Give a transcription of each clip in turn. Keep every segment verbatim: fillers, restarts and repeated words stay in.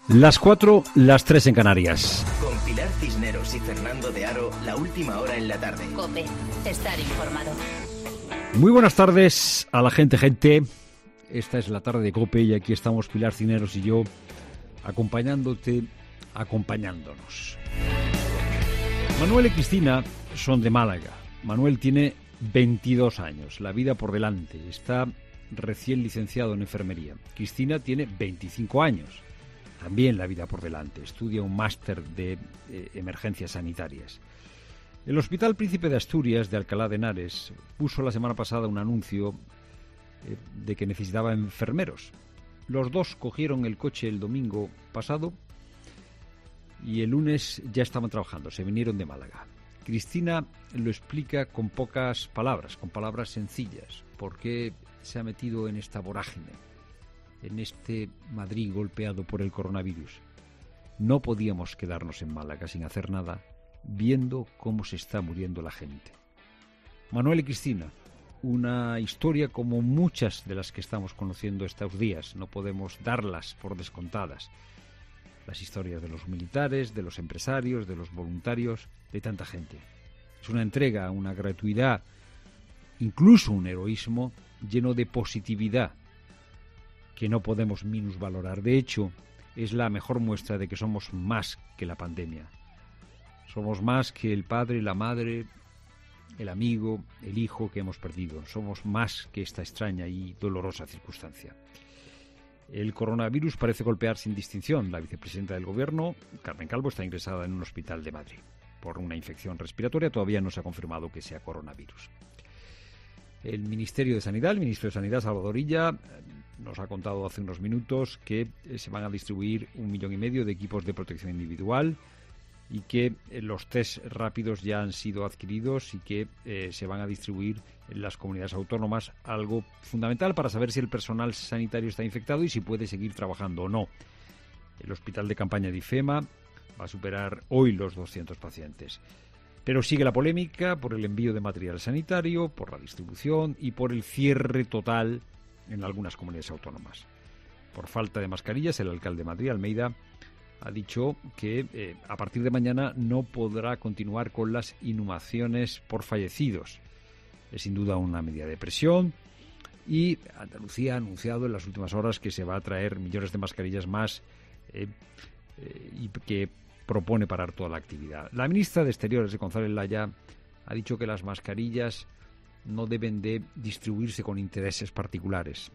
Las cuatro, las tres en Canarias. Con Pilar Cisneros y Fernando de Aro, la última hora en la tarde. COPE, estar informado. Muy buenas tardes a la gente, gente. Esta es la tarde de COPE y aquí estamos Pilar Cisneros y yo acompañándote, acompañándonos. Manuel y Cristina son de Málaga. Manuel tiene veintidós años, la vida por delante. Está recién licenciado en enfermería. Cristina tiene veinticinco años. También la vida por delante. Estudia un máster de eh, emergencias sanitarias. El Hospital Príncipe de Asturias de Alcalá de Henares puso la semana pasada un anuncio eh, de que necesitaba enfermeros. Los dos cogieron el coche el domingo pasado y el lunes ya estaban trabajando. Se vinieron de Málaga. Cristina lo explica con pocas palabras, con palabras sencillas. ¿Por qué se ha metido en esta vorágine? En este Madrid golpeado por el coronavirus? No podíamos quedarnos en Málaga sin hacer nada, viendo cómo se está muriendo la gente. Manuel y Cristina, una historia como muchas de las que estamos conociendo estos días, no podemos darlas por descontadas. Las historias de los militares, de los empresarios, de los voluntarios, de tanta gente. Es una entrega, una gratuidad, incluso un heroísmo lleno de positividad, que no podemos minusvalorar. De hecho, es la mejor muestra de que somos más que la pandemia. Somos más que el padre, la madre, el amigo, el hijo que hemos perdido. Somos más que esta extraña y dolorosa circunstancia. El coronavirus parece golpear sin distinción. La vicepresidenta del Gobierno, Carmen Calvo, está ingresada en un hospital de Madrid por una infección respiratoria. Todavía no se ha confirmado que sea coronavirus. El Ministerio de Sanidad, el ministro de Sanidad, Salvador Illa, nos ha contado hace unos minutos que se van a distribuir un millón y medio de equipos de protección individual y que los test rápidos ya han sido adquiridos y que eh, se van a distribuir en las comunidades autónomas, algo fundamental para saber si el personal sanitario está infectado y si puede seguir trabajando o no. El hospital de campaña de IFEMA va a superar hoy los doscientos pacientes. Pero sigue la polémica por el envío de material sanitario, por la distribución y por el cierre total en algunas comunidades autónomas. Por falta de mascarillas, el alcalde de Madrid, Almeida, ha dicho que eh, a partir de mañana no podrá continuar con las inhumaciones por fallecidos. Es sin duda una medida de presión y Andalucía ha anunciado en las últimas horas que se va a traer millones de mascarillas más eh, eh, y que propone parar toda la actividad. La ministra de Exteriores, González Laya, ha dicho que las mascarillas no deben de distribuirse con intereses particulares.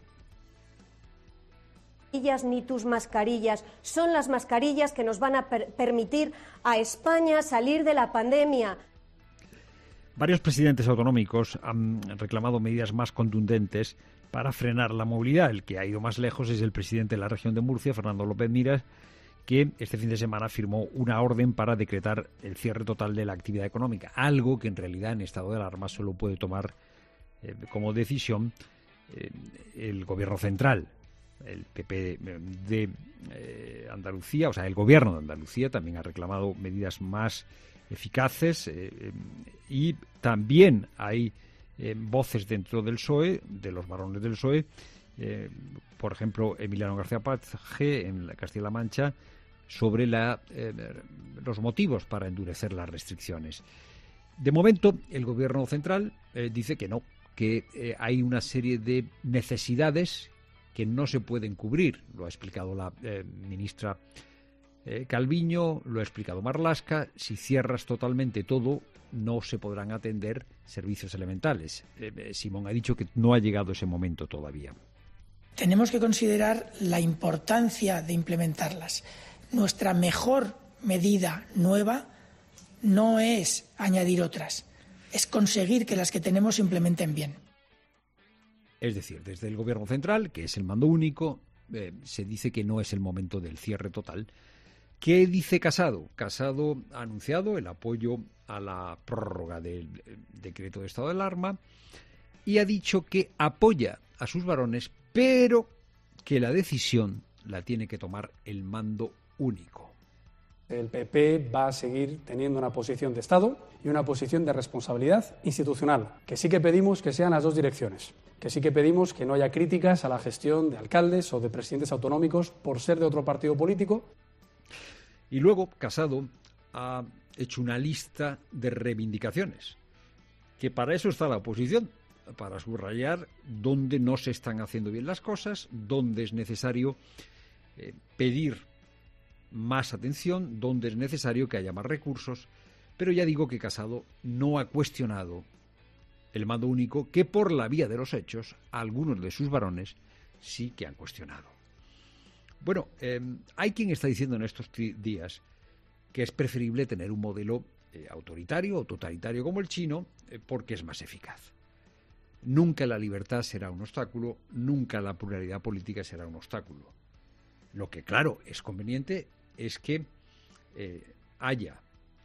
Ni tus mascarillas son las mascarillas que nos van a per- permitir a España salir de la pandemia. Varios presidentes autonómicos han reclamado medidas más contundentes para frenar la movilidad. El que ha ido más lejos es el presidente de la región de Murcia, Fernando López Miras, que este fin de semana firmó una orden para decretar el cierre total de la actividad económica, algo que en realidad en estado de alarma solo puede tomar eh, como decisión eh, el gobierno central. El P P de eh, Andalucía, o sea, el gobierno de Andalucía también ha reclamado medidas más eficaces eh, eh, y también hay eh, voces dentro del P S O E, de los varones del P S O E, eh, por ejemplo, Emiliano García Paje en la Castilla-La Mancha, sobre la, eh, los motivos para endurecer las restricciones. De momento, el gobierno central eh, dice que no, que eh, hay una serie de necesidades que no se pueden cubrir. Lo ha explicado la eh, ministra eh, Calviño, lo ha explicado Marlaska. Si cierras totalmente todo, no se podrán atender servicios elementales. Eh, Simón ha dicho que no ha llegado ese momento todavía. Tenemos que considerar la importancia de implementarlas. Nuestra mejor medida nueva no es añadir otras, es conseguir que las que tenemos se implementen bien. Es decir, desde el Gobierno central, que es el mando único, eh, se dice que no es el momento del cierre total. ¿Qué dice Casado? Casado ha anunciado el apoyo a la prórroga del decreto de estado de alarma y ha dicho que apoya a sus varones, pero que la decisión la tiene que tomar el mando único. El P P va a seguir teniendo una posición de Estado y una posición de responsabilidad institucional, que sí que pedimos que sean las dos direcciones, que sí que pedimos que no haya críticas a la gestión de alcaldes o de presidentes autonómicos por ser de otro partido político. Y luego Casado ha hecho una lista de reivindicaciones, que para eso está la oposición, para subrayar dónde no se están haciendo bien las cosas, dónde es necesario eh, pedir más atención, dónde es necesario que haya más recursos. Pero ya digo que Casado no ha cuestionado el mando único, que por la vía de los hechos algunos de sus varones sí que han cuestionado. Bueno, eh, hay quien está diciendo en estos días que es preferible tener un modelo eh, autoritario o totalitario como el chino eh, porque es más eficaz. Nunca la libertad será un obstáculo, nunca la pluralidad política será un obstáculo. Lo que, claro, es conveniente es que eh, haya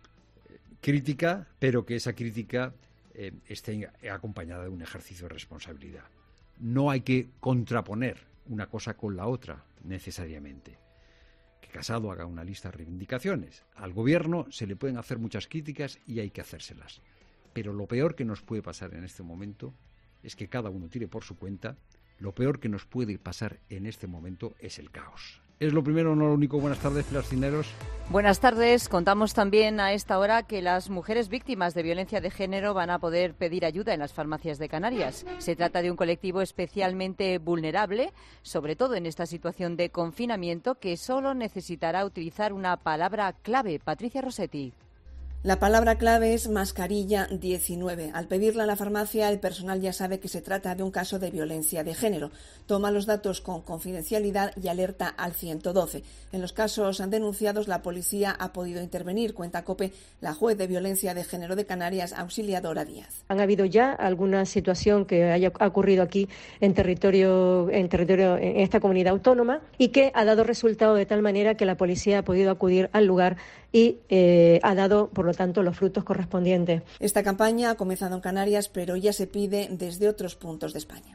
crítica, pero que esa crítica eh, esté acompañada de un ejercicio de responsabilidad. No hay que contraponer una cosa con la otra, necesariamente. Que Casado haga una lista de reivindicaciones. Al gobierno se le pueden hacer muchas críticas y hay que hacérselas. Pero lo peor que nos puede pasar en este momento es que cada uno tire por su cuenta. Lo peor que nos puede pasar en este momento es el caos. Es lo primero, no lo único. Buenas tardes, Pilar Cisneros. Buenas tardes. Contamos también a esta hora que las mujeres víctimas de violencia de género van a poder pedir ayuda en las farmacias de Canarias. Se trata de un colectivo especialmente vulnerable, sobre todo en esta situación de confinamiento, que solo necesitará utilizar una palabra clave. Patricia Rossetti. La palabra clave es mascarilla diecinueve. Al pedirla en la farmacia, el personal ya sabe que se trata de un caso de violencia de género. Toma los datos con confidencialidad y alerta al ciento doce. En los casos denunciados, la policía ha podido intervenir, cuenta COPE la juez de violencia de género de Canarias, Auxiliadora Díaz. Han habido ya alguna situación que haya ocurrido aquí en territorio, en territorio, en esta comunidad autónoma, y que ha dado resultado de tal manera que la policía ha podido acudir al lugar y eh, ha dado, por lo tanto, los frutos correspondientes. Esta campaña ha comenzado en Canarias, pero ya se pide desde otros puntos de España.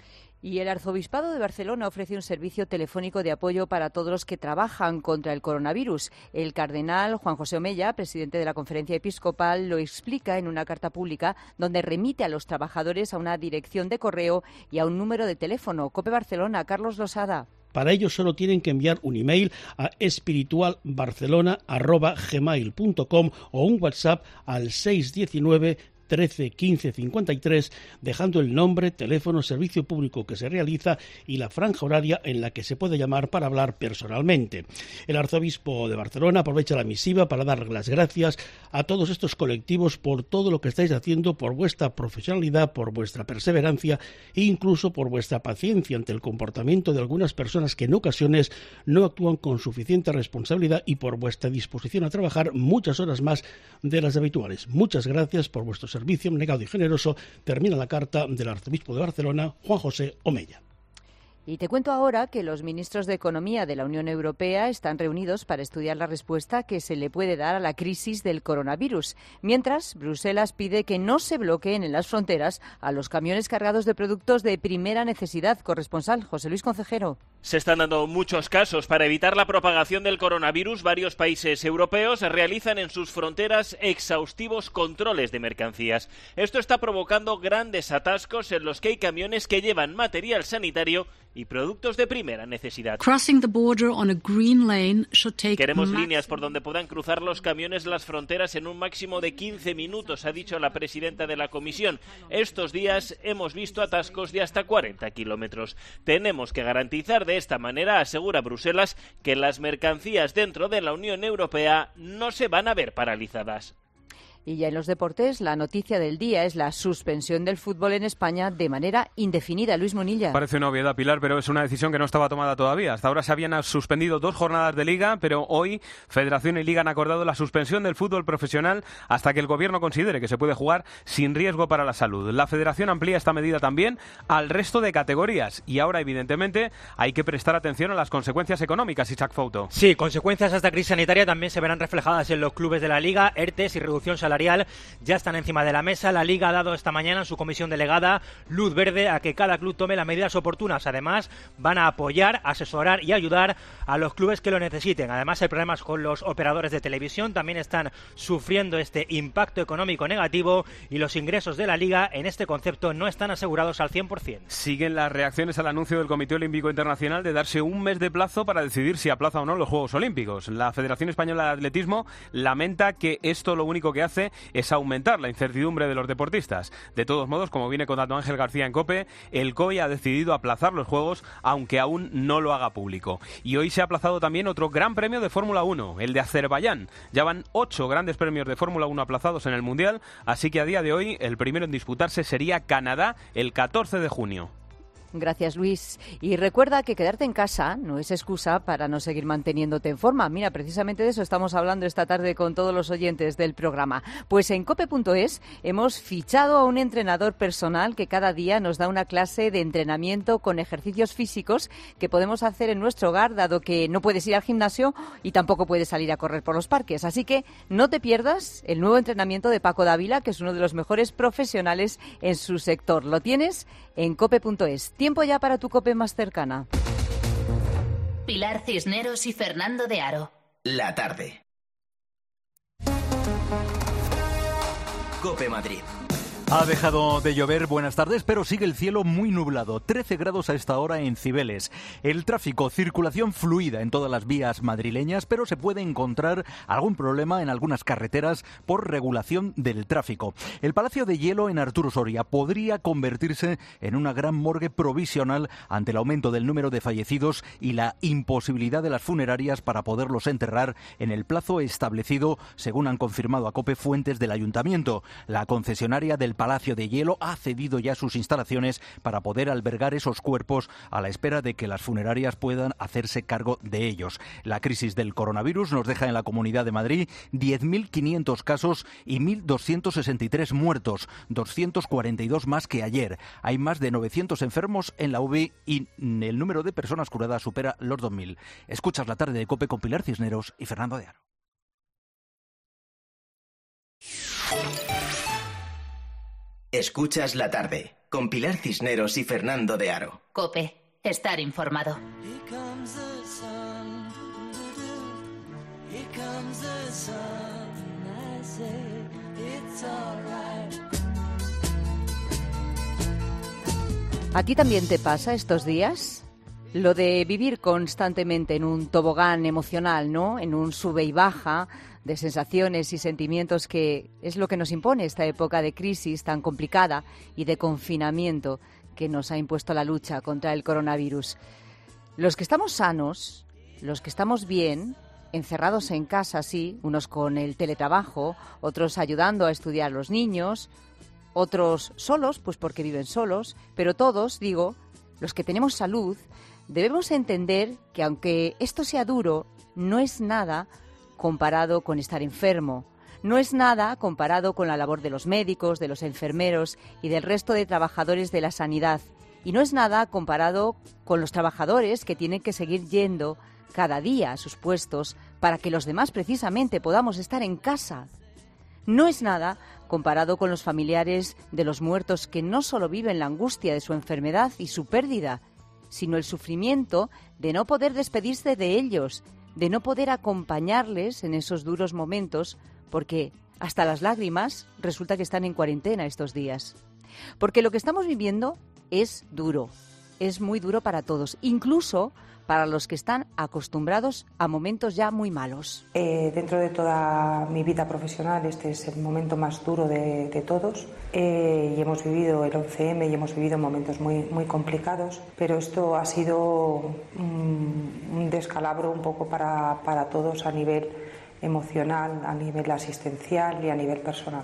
Y el Arzobispado de Barcelona ofrece un servicio telefónico de apoyo para todos los que trabajan contra el coronavirus. El cardenal Juan José Omella, presidente de la Conferencia Episcopal, lo explica en una carta pública donde remite a los trabajadores a una dirección de correo y a un número de teléfono. COPE Barcelona, Carlos Losada. Para ello solo tienen que enviar un email a espiritualbarcelona arroba gmail punto com o un WhatsApp al seis uno nueve trece quince cincuenta y tres, dejando el nombre, teléfono, servicio público que se realiza y la franja horaria en la que se puede llamar para hablar personalmente. El arzobispo de Barcelona aprovecha la misiva para dar las gracias a todos estos colectivos por todo lo que estáis haciendo, por vuestra profesionalidad, por vuestra perseverancia e incluso por vuestra paciencia ante el comportamiento de algunas personas que en ocasiones no actúan con suficiente responsabilidad y por vuestra disposición a trabajar muchas horas más de las habituales. Muchas gracias por vuestro servicio. Servicio negado y generoso, termina la carta del arzobispo de Barcelona, Juan José Omella. Y te cuento ahora que los ministros de Economía de la Unión Europea están reunidos para estudiar la respuesta que se le puede dar a la crisis del coronavirus. Mientras, Bruselas pide que no se bloqueen en las fronteras a los camiones cargados de productos de primera necesidad. Corresponsal José Luis Concejero. Se están dando muchos casos. Para evitar la propagación del coronavirus, varios países europeos realizan en sus fronteras exhaustivos controles de mercancías. Esto está provocando grandes atascos en los que hay camiones que llevan material sanitario y productos de primera necesidad. Queremos líneas por donde puedan cruzar los camiones las fronteras en un máximo de quince minutos, ha dicho la presidenta de la Comisión. Estos días hemos visto atascos de hasta cuarenta kilómetros. Tenemos que garantizar de esta manera, asegura Bruselas, que las mercancías dentro de la Unión Europea no se van a ver paralizadas. Y ya en los deportes, la noticia del día es la suspensión del fútbol en España de manera indefinida. Luis Munilla. Parece una obviedad, Pilar, pero es una decisión que no estaba tomada todavía. Hasta ahora se habían suspendido dos jornadas de Liga, pero hoy Federación y Liga han acordado la suspensión del fútbol profesional hasta que el Gobierno considere que se puede jugar sin riesgo para la salud. La Federación amplía esta medida también al resto de categorías y ahora, evidentemente, hay que prestar atención a las consecuencias económicas, Isaac Fouto. Sí, consecuencias de esta crisis sanitaria también se verán reflejadas en los clubes de la Liga, ERTES y reducción salarial salarial ya están encima de la mesa. La Liga ha dado esta mañana en su comisión delegada luz verde a que cada club tome las medidas oportunas. Además, van a apoyar, asesorar y ayudar a los clubes que lo necesiten. Además, hay problemas con los operadores de televisión, también están sufriendo este impacto económico negativo y los ingresos de la Liga en este concepto no están asegurados al cien por ciento. Siguen las reacciones al anuncio del Comité Olímpico Internacional de darse un mes de plazo para decidir si aplaza o no los Juegos Olímpicos. La Federación Española de Atletismo lamenta que esto lo único que hace es aumentar la incertidumbre de los deportistas. De todos modos, como viene contando Ángel García en COPE, el C O I ha decidido aplazar los Juegos, aunque aún no lo haga público. Y hoy se ha aplazado también otro gran premio de Fórmula uno, el de Azerbaiyán. Ya van ocho grandes premios de Fórmula uno aplazados en el Mundial, así que a día de hoy el primero en disputarse sería Canadá el catorce de junio. Gracias, Luis. Y recuerda que quedarte en casa no es excusa para no seguir manteniéndote en forma. Mira, precisamente de eso estamos hablando esta tarde con todos los oyentes del programa. Pues en cope punto es hemos fichado a un entrenador personal que cada día nos da una clase de entrenamiento con ejercicios físicos que podemos hacer en nuestro hogar, dado que no puedes ir al gimnasio y tampoco puedes salir a correr por los parques. Así que no te pierdas el nuevo entrenamiento de Paco Dávila, que es uno de los mejores profesionales en su sector. Lo tienes en cope punto es. Tiempo ya para tu COPE más cercana. Pilar Cisneros y Fernando de Aro. La tarde. COPE Madrid. Ha dejado de llover, buenas tardes, pero sigue el cielo muy nublado. trece grados a esta hora en Cibeles. El tráfico, circulación fluida en todas las vías madrileñas, pero se puede encontrar algún problema en algunas carreteras por regulación del tráfico. El Palacio de Hielo en Arturo Soria podría convertirse en una gran morgue provisional ante el aumento del número de fallecidos y la imposibilidad de las funerarias para poderlos enterrar en el plazo establecido, según han confirmado a COPE fuentes del Ayuntamiento. La concesionaria del Palacio de Hielo ha cedido ya sus instalaciones para poder albergar esos cuerpos a la espera de que las funerarias puedan hacerse cargo de ellos. La crisis del coronavirus nos deja en la Comunidad de Madrid diez mil quinientos casos y mil doscientos sesenta y tres muertos, doscientos cuarenta y dos más que ayer. Hay más de novecientos enfermos en la U B I y el número de personas curadas supera los dos mil. Escuchas la tarde de COPE con Pilar Cisneros y Fernando de Aro. Escuchas la tarde con Pilar Cisneros y Fernando de Aro. COPE, estar informado. ¿A ti también te pasa estos días? Lo de vivir constantemente en un tobogán emocional, ¿no? En un sube y baja de sensaciones y sentimientos, que es lo que nos impone esta época de crisis tan complicada y de confinamiento que nos ha impuesto la lucha contra el coronavirus. Los que estamos sanos, los que estamos bien, encerrados en casa, sí, unos con el teletrabajo, otros ayudando a estudiar a los niños, otros solos, pues porque viven solos, pero todos, digo, los que tenemos salud, debemos entender que aunque esto sea duro, no es nada comparado con estar enfermo. No es nada comparado con la labor de los médicos, de los enfermeros y del resto de trabajadores de la sanidad. Y no es nada comparado con los trabajadores que tienen que seguir yendo cada día a sus puestos para que los demás precisamente podamos estar en casa. No es nada comparado con los familiares de los muertos que no solo viven la angustia de su enfermedad y su pérdida, sino el sufrimiento de no poder despedirse de ellos, de no poder acompañarles en esos duros momentos, porque hasta las lágrimas resulta que están en cuarentena estos días. Porque lo que estamos viviendo es duro, es muy duro para todos, incluso para los que están acostumbrados a momentos ya muy malos. Eh, dentro de toda mi vida profesional, este es el momento más duro de, de todos. Eh, y hemos vivido el once eme y hemos vivido momentos muy, muy complicados, pero esto ha sido un, un descalabro un poco para, para todos a nivel emocional, a nivel asistencial y a nivel personal.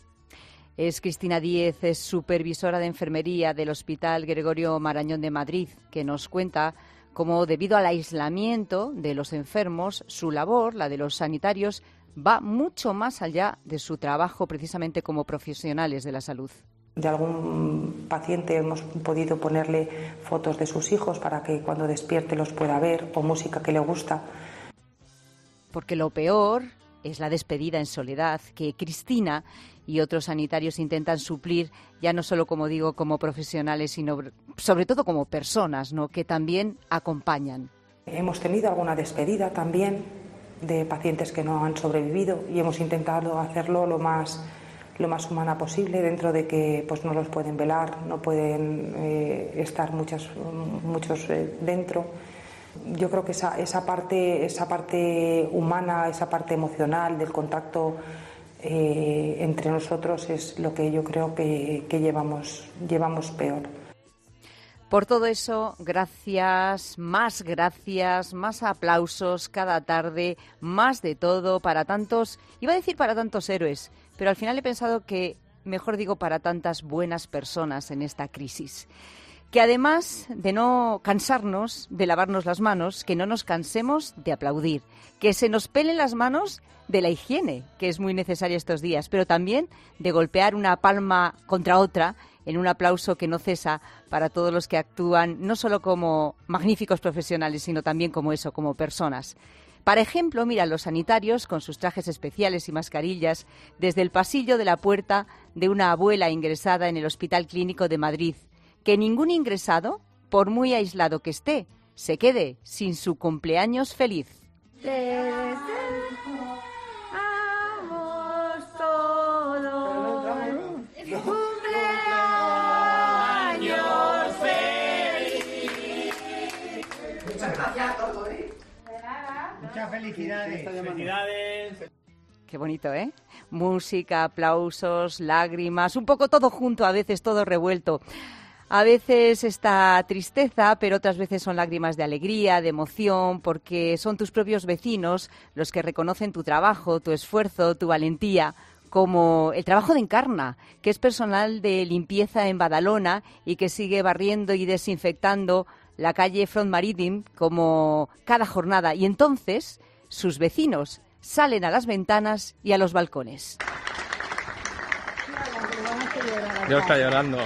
Es Cristina Díez, es supervisora de enfermería del Hospital Gregorio Marañón de Madrid, que nos cuenta cómo, debido al aislamiento de los enfermos, su labor, la de los sanitarios, va mucho más allá de su trabajo precisamente como profesionales de la salud. De algún paciente hemos podido ponerle fotos de sus hijos para que cuando despierte los pueda ver, o música que le gusta. Porque lo peor es la despedida en soledad que Cristina y otros sanitarios intentan suplir, ya no solo, como digo, como profesionales, sino sobre todo como personas, ¿no?, que también acompañan. Hemos tenido alguna despedida también de pacientes que no han sobrevivido y hemos intentado hacerlo lo más, lo más humana posible, dentro de que pues no los pueden velar, no pueden eh, estar muchas, muchos eh, dentro. Yo creo que esa, esa, parte, esa parte humana, esa parte emocional del contacto eh, entre nosotros es lo que yo creo que, que llevamos, llevamos peor. Por todo eso, gracias, más gracias, más aplausos cada tarde, más de todo para tantos, iba a decir para tantos héroes, pero al final he pensado que, mejor digo, para tantas buenas personas en esta crisis. Que además de no cansarnos de lavarnos las manos, que no nos cansemos de aplaudir, que se nos pelen las manos de la higiene, que es muy necesaria estos días, pero también de golpear una palma contra otra en un aplauso que no cesa para todos los que actúan no solo como magníficos profesionales, sino también como eso, como personas. Por ejemplo, mira, los sanitarios con sus trajes especiales y mascarillas desde el pasillo de la puerta de una abuela ingresada en el Hospital Clínico de Madrid. Que ningún ingresado, por muy aislado que esté, se quede sin su cumpleaños feliz. Te deseamos todos. ¡Cumpleaños feliz! Muchas gracias a todos, ¿eh? Muchas felicidades. Felicidades. Qué bonito, ¿eh? Música, aplausos, lágrimas, un poco todo junto, a veces todo revuelto. A veces esta tristeza, pero otras veces son lágrimas de alegría, de emoción, porque son tus propios vecinos los que reconocen tu trabajo, tu esfuerzo, tu valentía, como el trabajo de Encarna, que es personal de limpieza en Badalona y que sigue barriendo y desinfectando la calle Front Marítim como cada jornada. Y entonces sus vecinos salen a las ventanas y a los balcones. Yo está llorando.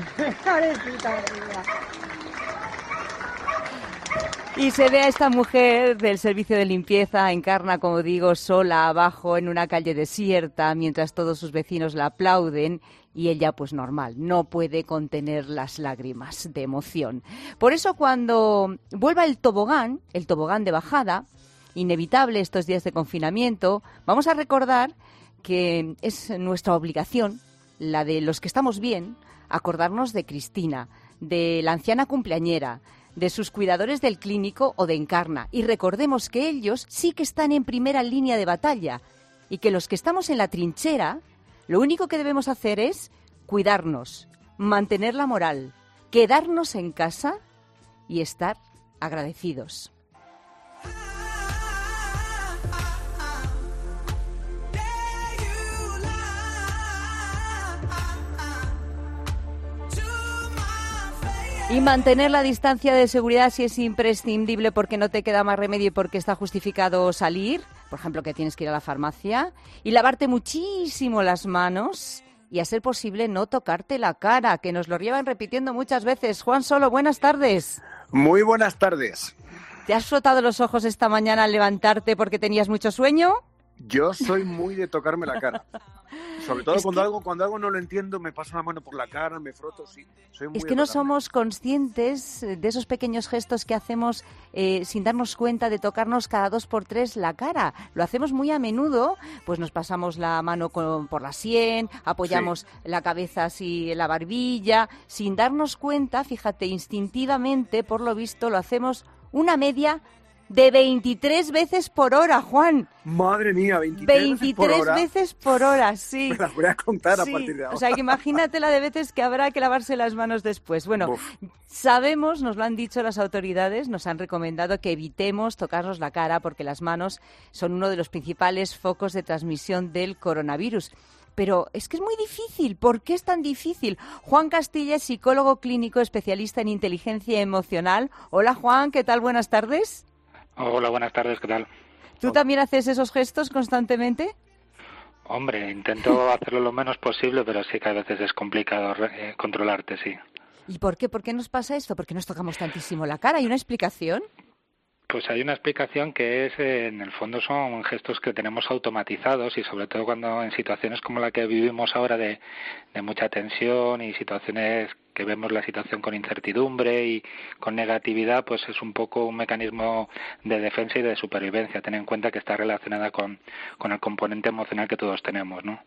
Y se ve a esta mujer del servicio de limpieza, Encarna, como digo, sola abajo en una calle desierta, mientras todos sus vecinos la aplauden y ella, pues normal, no puede contener las lágrimas de emoción. Por eso cuando vuelva el tobogán, el tobogán de bajada, inevitable estos días de confinamiento, vamos a recordar que es nuestra obligación, la de los que estamos bien, acordarnos de Cristina, de la anciana cumpleañera, de sus cuidadores del clínico o de Encarna. Y recordemos que ellos sí que están en primera línea de batalla y que los que estamos en la trinchera, lo único que debemos hacer es cuidarnos, mantener la moral, quedarnos en casa y estar agradecidos. Y mantener la distancia de seguridad si es imprescindible porque no te queda más remedio y porque está justificado salir, por ejemplo, que tienes que ir a la farmacia, y lavarte muchísimo las manos y, a ser posible, no tocarte la cara, que nos lo llevan repitiendo muchas veces. Juan Solo, buenas tardes. Muy buenas tardes. ¿Te has frotado los ojos esta mañana al levantarte porque tenías mucho sueño? Yo soy muy de tocarme la cara. Sobre todo es cuando que... algo cuando algo no lo entiendo, me paso la mano por la cara, me froto, sí. Soy muy es que de no tocarme. somos conscientes de esos pequeños gestos que hacemos eh, sin darnos cuenta de tocarnos cada dos por tres la cara. Lo hacemos muy a menudo, pues nos pasamos la mano con, por la sien, apoyamos sí. la cabeza así en la barbilla, sin darnos cuenta, fíjate, instintivamente, por lo visto, lo hacemos una media de veintitrés veces por hora, Juan. Madre mía, veintitrés, veintitrés veces por hora. veces por hora, sí. Me las voy a contar sí. a partir de ahora. O sea, que imagínate la de veces que habrá que lavarse las manos después. Bueno, Uf. sabemos, nos lo han dicho las autoridades, nos han recomendado que evitemos tocarnos la cara porque las manos son uno de los principales focos de transmisión del coronavirus. Pero es que es muy difícil. ¿Por qué es tan difícil? Juan Castilla es psicólogo clínico, especialista en inteligencia emocional. Hola, Juan, ¿qué tal? Buenas tardes. Hola, buenas tardes, ¿qué tal? ¿Tú también haces esos gestos constantemente? Hombre, intento hacerlo lo menos posible, pero sí que a veces es complicado eh, controlarte, sí. ¿Y por qué? ¿Por qué nos pasa esto? ¿Por qué nos tocamos tantísimo la cara? ¿Hay una explicación? Pues hay una explicación que es, eh, en el fondo son gestos que tenemos automatizados y sobre todo cuando en situaciones como la que vivimos ahora de, de mucha tensión y situaciones que vemos la situación con incertidumbre y con negatividad, pues es un poco un mecanismo de defensa y de supervivencia. Ten en cuenta que está relacionada con, con el componente emocional que todos tenemos, ¿no?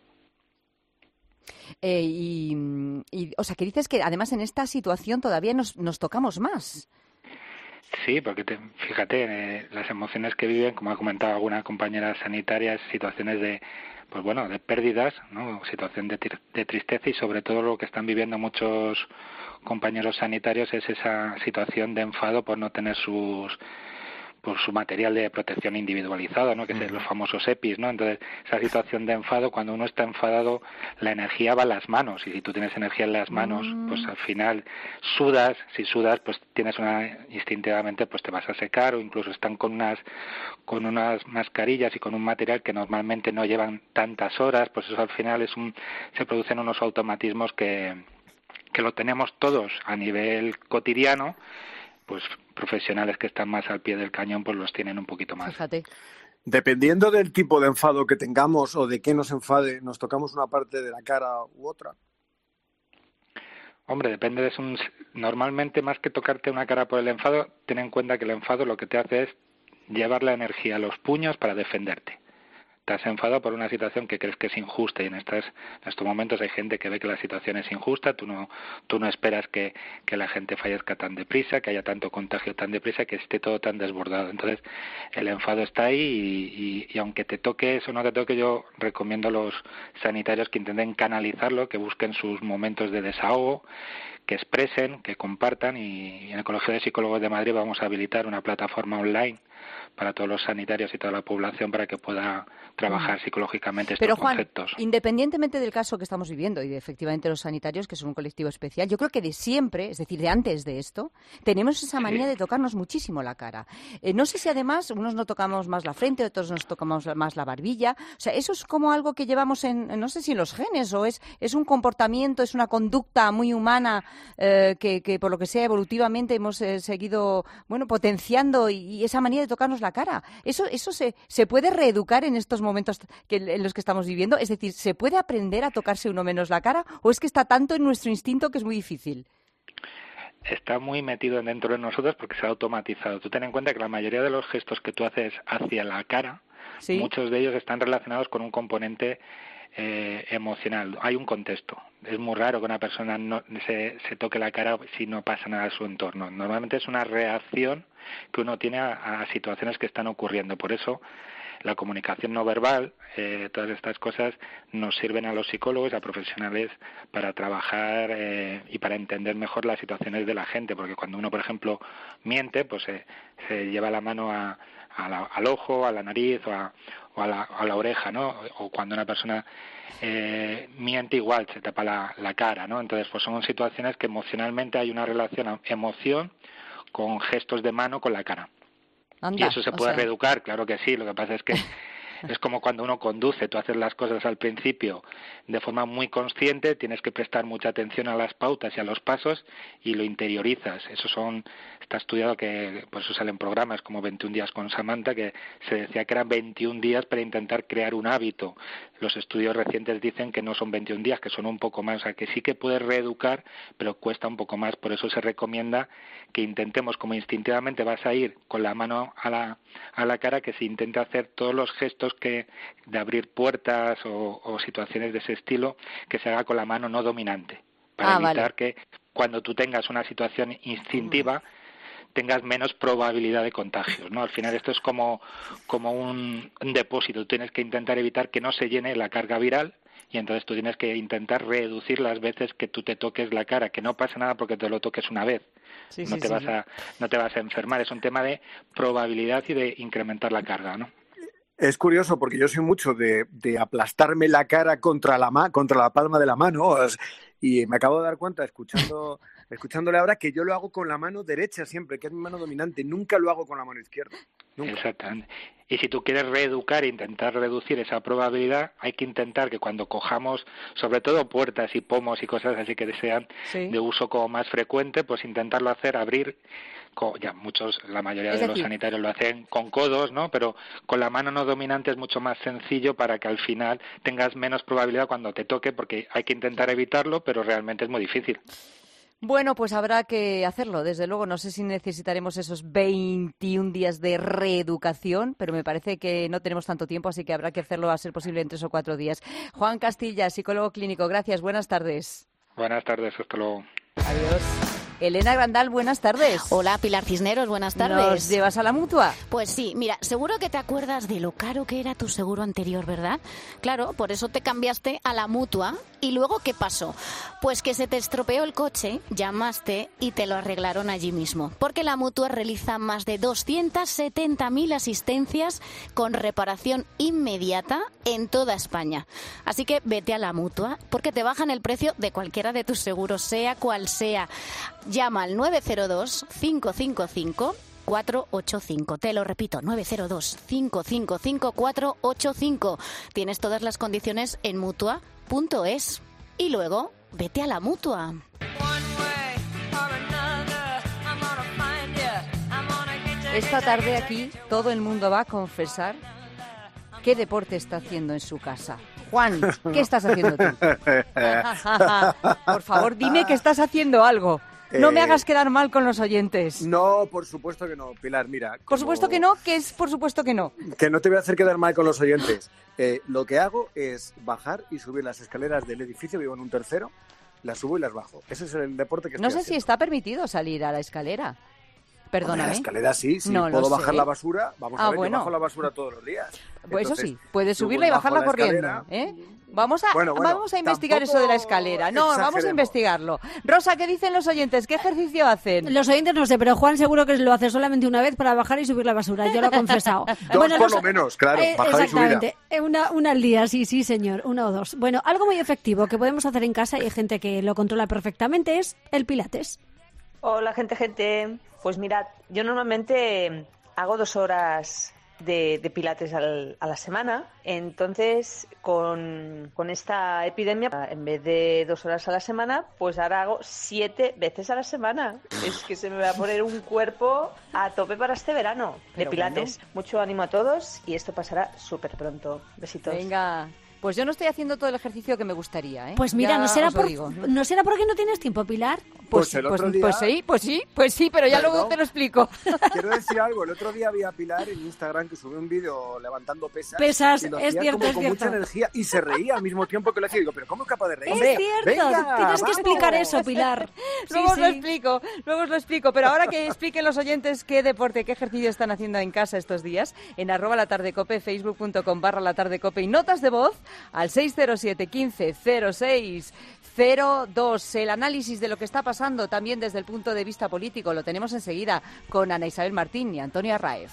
Eh, y, y, o sea, que dices que además en esta situación todavía nos, nos tocamos más. Sí, porque te, fíjate, eh, las emociones que viven, como ha comentado alguna compañera sanitaria, es situaciones de, pues bueno, de pérdidas, ¿no? Situación de, de tristeza y sobre todo lo que están viviendo muchos compañeros sanitarios es esa situación de enfado por no tener sus por su material de protección individualizado, ¿no? Que es los famosos E P I s, ¿no? Entonces, esa situación de enfado, cuando uno está enfadado, la energía va a las manos, y si tú tienes energía en las manos, mm. pues al final sudas, si sudas, pues tienes una, instintivamente, pues te vas a secar, o incluso están con unas, con unas mascarillas y con un material que normalmente no llevan tantas horas, pues eso al final es un, se producen unos automatismos que, que lo tenemos todos a nivel cotidiano, pues profesionales que están más al pie del cañón pues los tienen un poquito más. Fíjate. Dependiendo del tipo de enfado que tengamos o de qué nos enfade, ¿nos tocamos una parte de la cara u otra? Hombre, depende de un, normalmente más que tocarte una cara por el enfado, ten en cuenta que el enfado lo que te hace es llevar la energía a los puños para defenderte. Te has enfadado por una situación que crees que es injusta y en, estas, en estos momentos hay gente que ve que la situación es injusta, tú no, tú no esperas que, que la gente fallezca tan deprisa, que haya tanto contagio tan deprisa, que esté todo tan desbordado. Entonces el enfado está ahí y, y, y aunque te toque eso o no te toque, yo recomiendo a los sanitarios que intenten canalizarlo, que busquen sus momentos de desahogo, que expresen, que compartan y en el Colegio de Psicólogos de Madrid vamos a habilitar una plataforma online para todos los sanitarios y toda la población para que pueda trabajar mm. psicológicamente estos Pero, Juan, conceptos. Independientemente del caso que estamos viviendo y de efectivamente los sanitarios, que son un colectivo especial, yo creo que de siempre, es decir, de antes de esto, tenemos esa manía sí. de tocarnos muchísimo la cara. Eh, no sé si además unos no tocamos más la frente, otros nos tocamos más la barbilla. O sea, eso es como algo que llevamos en, no sé si en los genes o es, es un comportamiento, es una conducta muy humana eh, que, que por lo que sea evolutivamente hemos eh, seguido, bueno, potenciando y, y esa manía de tocarnos la cara. ¿Eso, eso se, se puede reeducar en estos momentos que, en los que estamos viviendo? Es decir, ¿se puede aprender a tocarse uno menos la cara o es que está tanto en nuestro instinto que es muy difícil? Está muy metido dentro de nosotros porque se ha automatizado. Tú ten en cuenta que la mayoría de los gestos que tú haces hacia la cara, ¿sí? muchos de ellos están relacionados con un componente eh, emocional. Hay un contexto. Es muy raro que una persona no se, se toque la cara si no pasa nada en su entorno. Normalmente es una reacción que uno tiene a, a situaciones que están ocurriendo. Por eso la comunicación no verbal, eh, todas estas cosas nos sirven a los psicólogos, a profesionales para trabajar eh, y para entender mejor las situaciones de la gente, porque cuando uno, por ejemplo, miente, pues eh, se lleva la mano a, a la, al ojo, a la nariz o a, o a, la, a la oreja, ¿no? O cuando una persona eh, miente, igual se tapa la, la cara, ¿no? Entonces, pues son situaciones que emocionalmente hay una relación emoción con gestos de mano con la cara. Anda, y eso se puede o sea... reeducar, claro que sí, lo que pasa es que es como cuando uno conduce, tú haces las cosas al principio de forma muy consciente, tienes que prestar mucha atención a las pautas y a los pasos y lo interiorizas. Eso son, está estudiado que por eso salen programas como veintiún días con Samantha, que se decía que eran veintiún días para intentar crear un hábito. Los estudios recientes dicen que no son veintiún días, que son un poco más, o sea que sí que puedes reeducar, pero cuesta un poco más. Por eso se recomienda que intentemos, como instintivamente vas a ir con la mano a la, a la cara, que se intente hacer todos los gestos que de abrir puertas o, o situaciones de ese estilo, que se haga con la mano no dominante, para ah, evitar vale. que cuando tú tengas una situación instintiva uh-huh. tengas menos probabilidad de contagios, ¿no? Al final esto es como, como un, un depósito, tú tienes que intentar evitar que no se llene la carga viral y entonces tú tienes que intentar reducir las veces que tú te toques la cara, que no pasa nada porque te lo toques una vez. Sí, no sí, te sí, vas sí. a no te vas a enfermar, es un tema de probabilidad y de incrementar la carga, ¿no? Es curioso porque yo soy mucho de, de aplastarme la cara contra la ma, contra la palma de la mano y me acabo de dar cuenta escuchando escuchándole ahora que yo lo hago con la mano derecha siempre, que es mi mano dominante, nunca lo hago con la mano izquierda. Nunca. Exactamente. Y si tú quieres reeducar e intentar reducir esa probabilidad, hay que intentar que cuando cojamos, sobre todo puertas y pomos y cosas así que sean sí. de uso como más frecuente, pues intentarlo hacer, abrir ya muchos, la mayoría es de decir, los sanitarios lo hacen con codos, ¿no? Pero con la mano no dominante es mucho más sencillo para que al final tengas menos probabilidad cuando te toque, porque hay que intentar evitarlo, pero realmente es muy difícil. Bueno, pues habrá que hacerlo, desde luego. No sé si necesitaremos esos veintiún días de reeducación, pero me parece que no tenemos tanto tiempo, así que habrá que hacerlo a ser posible en tres o cuatro días. Juan Castilla, psicólogo clínico, gracias, buenas tardes. Buenas tardes, hasta luego. Adiós. Elena Grandal, buenas tardes. Hola, Pilar Cisneros, buenas tardes. ¿Nos llevas a la Mutua? Pues sí, mira, seguro que te acuerdas de lo caro que era tu seguro anterior, ¿verdad? Claro, por eso te cambiaste a la Mutua. ¿Y luego qué pasó? Pues que se te estropeó el coche, llamaste y te lo arreglaron allí mismo. Porque la Mutua realiza más de doscientas setenta mil asistencias con reparación inmediata en toda España. Así que vete a la Mutua, porque te bajan el precio de cualquiera de tus seguros, sea cual sea. Llama al nueve cero dos, cinco cinco cinco, cuatro ocho cinco. Te lo repito, nueve cero dos, cinco cinco cinco, cuatro ocho cinco. Tienes todas las condiciones en mutua punto es. Y luego, vete a la Mutua. Esta tarde aquí todo el mundo va a confesar qué deporte está haciendo en su casa. Juan, ¿qué estás haciendo tú? Por favor, dime que estás haciendo algo. No me hagas quedar mal con los oyentes. No, por supuesto que no, Pilar, mira. Como... Por supuesto que no, que es por supuesto que no. Que no te voy a hacer quedar mal con los oyentes. Eh, lo que hago es bajar y subir las escaleras del edificio, vivo en un tercero, las subo y las bajo. Ese es el deporte que estoy No sé haciendo. si está permitido salir a la escalera. Perdóname. Hombre, la escalera sí, sí. No puedo lo bajar sé. la basura. Vamos Ah, a ver, bueno. yo bajo la basura todos los días. Pues eso Entonces, sí, puedes subo subirla y bajo bajarla la corriendo. escalera. ¿eh? Vamos a, Bueno, bueno, vamos a investigar tampoco eso de la escalera. No, vamos a exageremos. investigarlo. Rosa, ¿qué dicen los oyentes? ¿Qué ejercicio hacen? Los oyentes no sé, pero Juan seguro que lo hace solamente una vez para bajar y subir la basura. Yo lo he confesado. Dos Bueno, por los- lo menos, claro, Eh, bajada y subida. exactamente. Eh, Una, una al día, sí, sí, señor. Una o dos. Bueno, algo muy efectivo que podemos hacer en casa y hay gente que lo controla perfectamente es el pilates. Hola, gente, gente. Pues mirad, yo normalmente hago dos horas de, de pilates al- a la semana. Entonces, con, con esta epidemia, en vez de dos horas a la semana, pues ahora hago siete veces a la semana. Es que se me va a poner un cuerpo a tope para este verano de Pero pilates. bueno. Mucho ánimo a todos y esto pasará súper pronto. Besitos. Venga. Pues yo no estoy haciendo todo el ejercicio que me gustaría, ¿eh? Pues mira, Ya ¿no será, os lo por, digo. ¿no será porque no tienes tiempo, Pilar? Pues el pues, otro día- pues sí, pues sí, pues sí, pero ya Perdón. luego te lo explico. Quiero decir algo, el otro día vi a Pilar en Instagram que subió un vídeo levantando pesas. Pesas, y lo es hacía cierto, como es con cierto. mucha energía y se reía al mismo tiempo que lo hacía. Digo, pero ¿cómo es capaz de reír? Es cierto, tienes que explicar eso, Pilar. Sí, Luego os lo sí. explico, luego os lo explico. Pero ahora que expliquen los oyentes qué deporte, qué ejercicio están haciendo en casa estos días, en arroba la tarde cope, facebook punto com barra la tarde cope y notas de voz al seis cero siete, quince, cero seis cero dos. El análisis de lo que está pasando también desde el punto de vista político lo tenemos enseguida con Ana Isabel Martín y Antonio Arraez.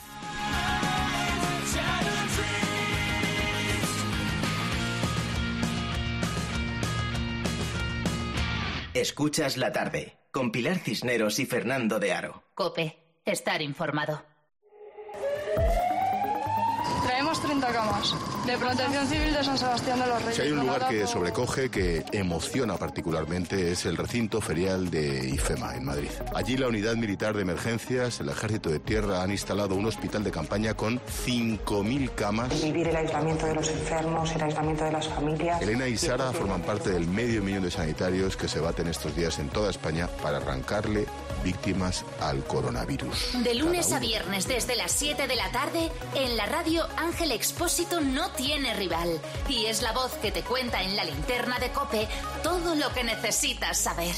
Escuchas la tarde con Pilar Cisneros y Fernando de Aro. Cope, estar informado. Traemos treinta camas de Protección Civil de San Sebastián de los Reyes. Si hay un lugar que sobrecoge, que emociona particularmente, es el recinto ferial de IFEMA, en Madrid. Allí la Unidad Militar de Emergencias, el Ejército de Tierra, han instalado un hospital de campaña con cinco mil camas. Vivir el aislamiento de los enfermos, el aislamiento de las familias. Elena y Sara forman parte del medio millón de sanitarios que se baten estos días en toda España para arrancarle víctimas al coronavirus. De lunes a viernes desde las siete de la tarde, en la radio Ángel Expósito no tiene rival. Y es la voz que te cuenta en la linterna de Cope todo lo que necesitas saber.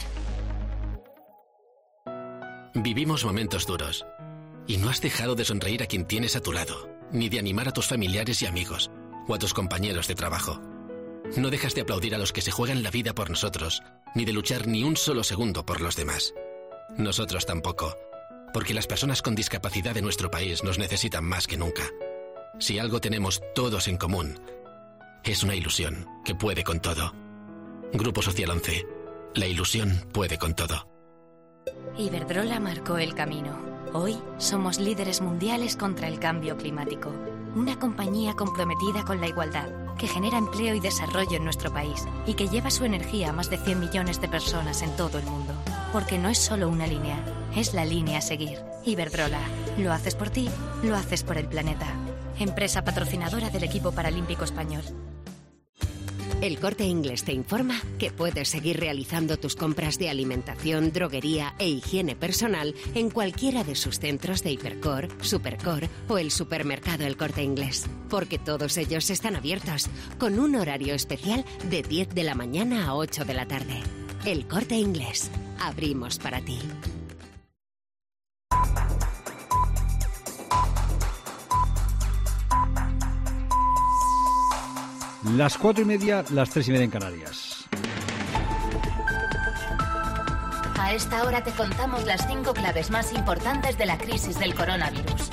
Vivimos momentos duros. Y no has dejado de sonreír a quien tienes a tu lado, ni de animar a tus familiares y amigos, o a tus compañeros de trabajo. No dejas de aplaudir a los que se juegan la vida por nosotros, ni de luchar ni un solo segundo por los demás. Nosotros tampoco, porque las personas con discapacidad de nuestro país nos necesitan más que nunca. Si algo tenemos todos en común, es una ilusión que puede con todo. Grupo Social once. La ilusión puede con todo. Iberdrola marcó el camino. Hoy somos líderes mundiales contra el cambio climático. Una compañía comprometida con la igualdad, que genera empleo y desarrollo en nuestro país y que lleva su energía a más de cien millones de personas en todo el mundo. porque no es solo una línea, es la línea a seguir. Iberdrola, lo haces por ti, lo haces por el planeta. Empresa patrocinadora del equipo paralímpico español. El Corte Inglés te informa que puedes seguir realizando tus compras de alimentación, droguería e higiene personal en cualquiera de sus centros de Hipercor, Supercor o el supermercado El Corte Inglés, porque todos ellos están abiertos, con un horario especial de diez de la mañana a ocho de la tarde. El Corte Inglés. Abrimos para ti. Las cuatro y media, las tres y media en Canarias. A esta hora te contamos las cinco claves más importantes de la crisis del coronavirus.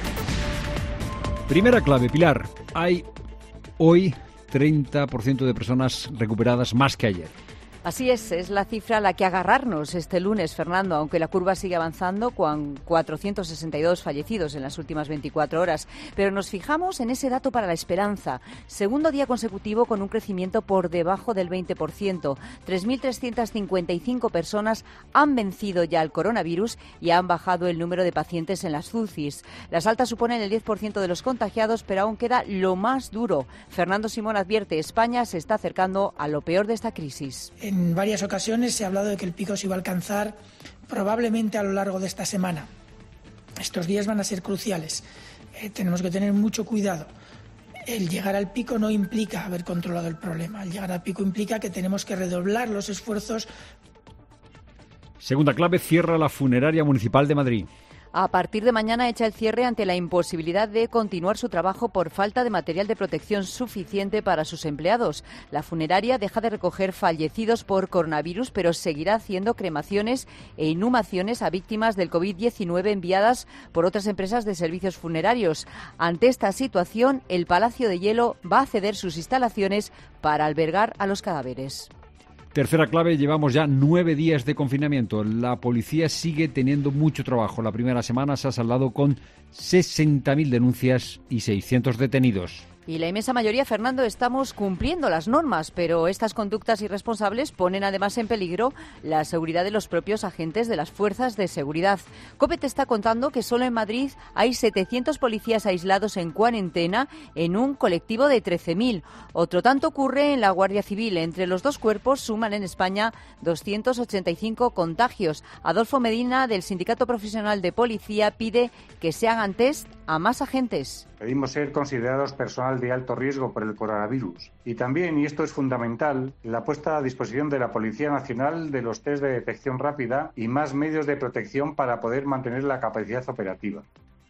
Primera clave, Pilar. Hay hoy treinta por ciento de personas recuperadas más que ayer. Así es, es la cifra a la que agarrarnos este lunes, Fernando, aunque la curva sigue avanzando con cuatrocientos sesenta y dos fallecidos en las últimas veinticuatro horas. Pero nos fijamos en ese dato para la esperanza. Segundo día consecutivo con un crecimiento por debajo del veinte por ciento. tres mil trescientas cincuenta y cinco personas han vencido ya el coronavirus y han bajado el número de pacientes en las U C Is. Las altas suponen el diez por ciento de los contagiados, pero aún queda lo más duro. Fernando Simón advierte, España se está acercando a lo peor de esta crisis. En varias ocasiones se ha hablado de que el pico se iba a alcanzar probablemente a lo largo de esta semana. Estos días van a ser cruciales. Eh, tenemos que tener mucho cuidado. El llegar al pico no implica haber controlado el problema. El llegar al pico implica que tenemos que redoblar los esfuerzos. Segunda clave, cierra la Funeraria Municipal de Madrid. A partir de mañana echa el cierre ante la imposibilidad de continuar su trabajo por falta de material de protección suficiente para sus empleados. La funeraria deja de recoger fallecidos por coronavirus, pero seguirá haciendo cremaciones e inhumaciones a víctimas del covid diecinueve enviadas por otras empresas de servicios funerarios. Ante esta situación, el Palacio de Hielo va a ceder sus instalaciones para albergar a los cadáveres. Tercera clave, llevamos ya nueve días de confinamiento. La policía sigue teniendo mucho trabajo. La primera semana se ha saldado con sesenta mil denuncias y seiscientos detenidos. Y la inmensa mayoría, Fernando, estamos cumpliendo las normas, pero estas conductas irresponsables ponen además en peligro la seguridad de los propios agentes de las fuerzas de seguridad. COPE te está contando que solo en Madrid hay setecientos policías aislados en cuarentena en un colectivo de trece mil. Otro tanto ocurre en la Guardia Civil. Entre los dos cuerpos suman en España doscientos ochenta y cinco contagios. Adolfo Medina, del Sindicato Profesional de Policía, pide que se hagan test a más agentes. Pedimos ser considerados personal de alto riesgo por el coronavirus. Y también, y esto es fundamental, la puesta a disposición de la Policía Nacional de los test de detección rápida y más medios de protección para poder mantener la capacidad operativa.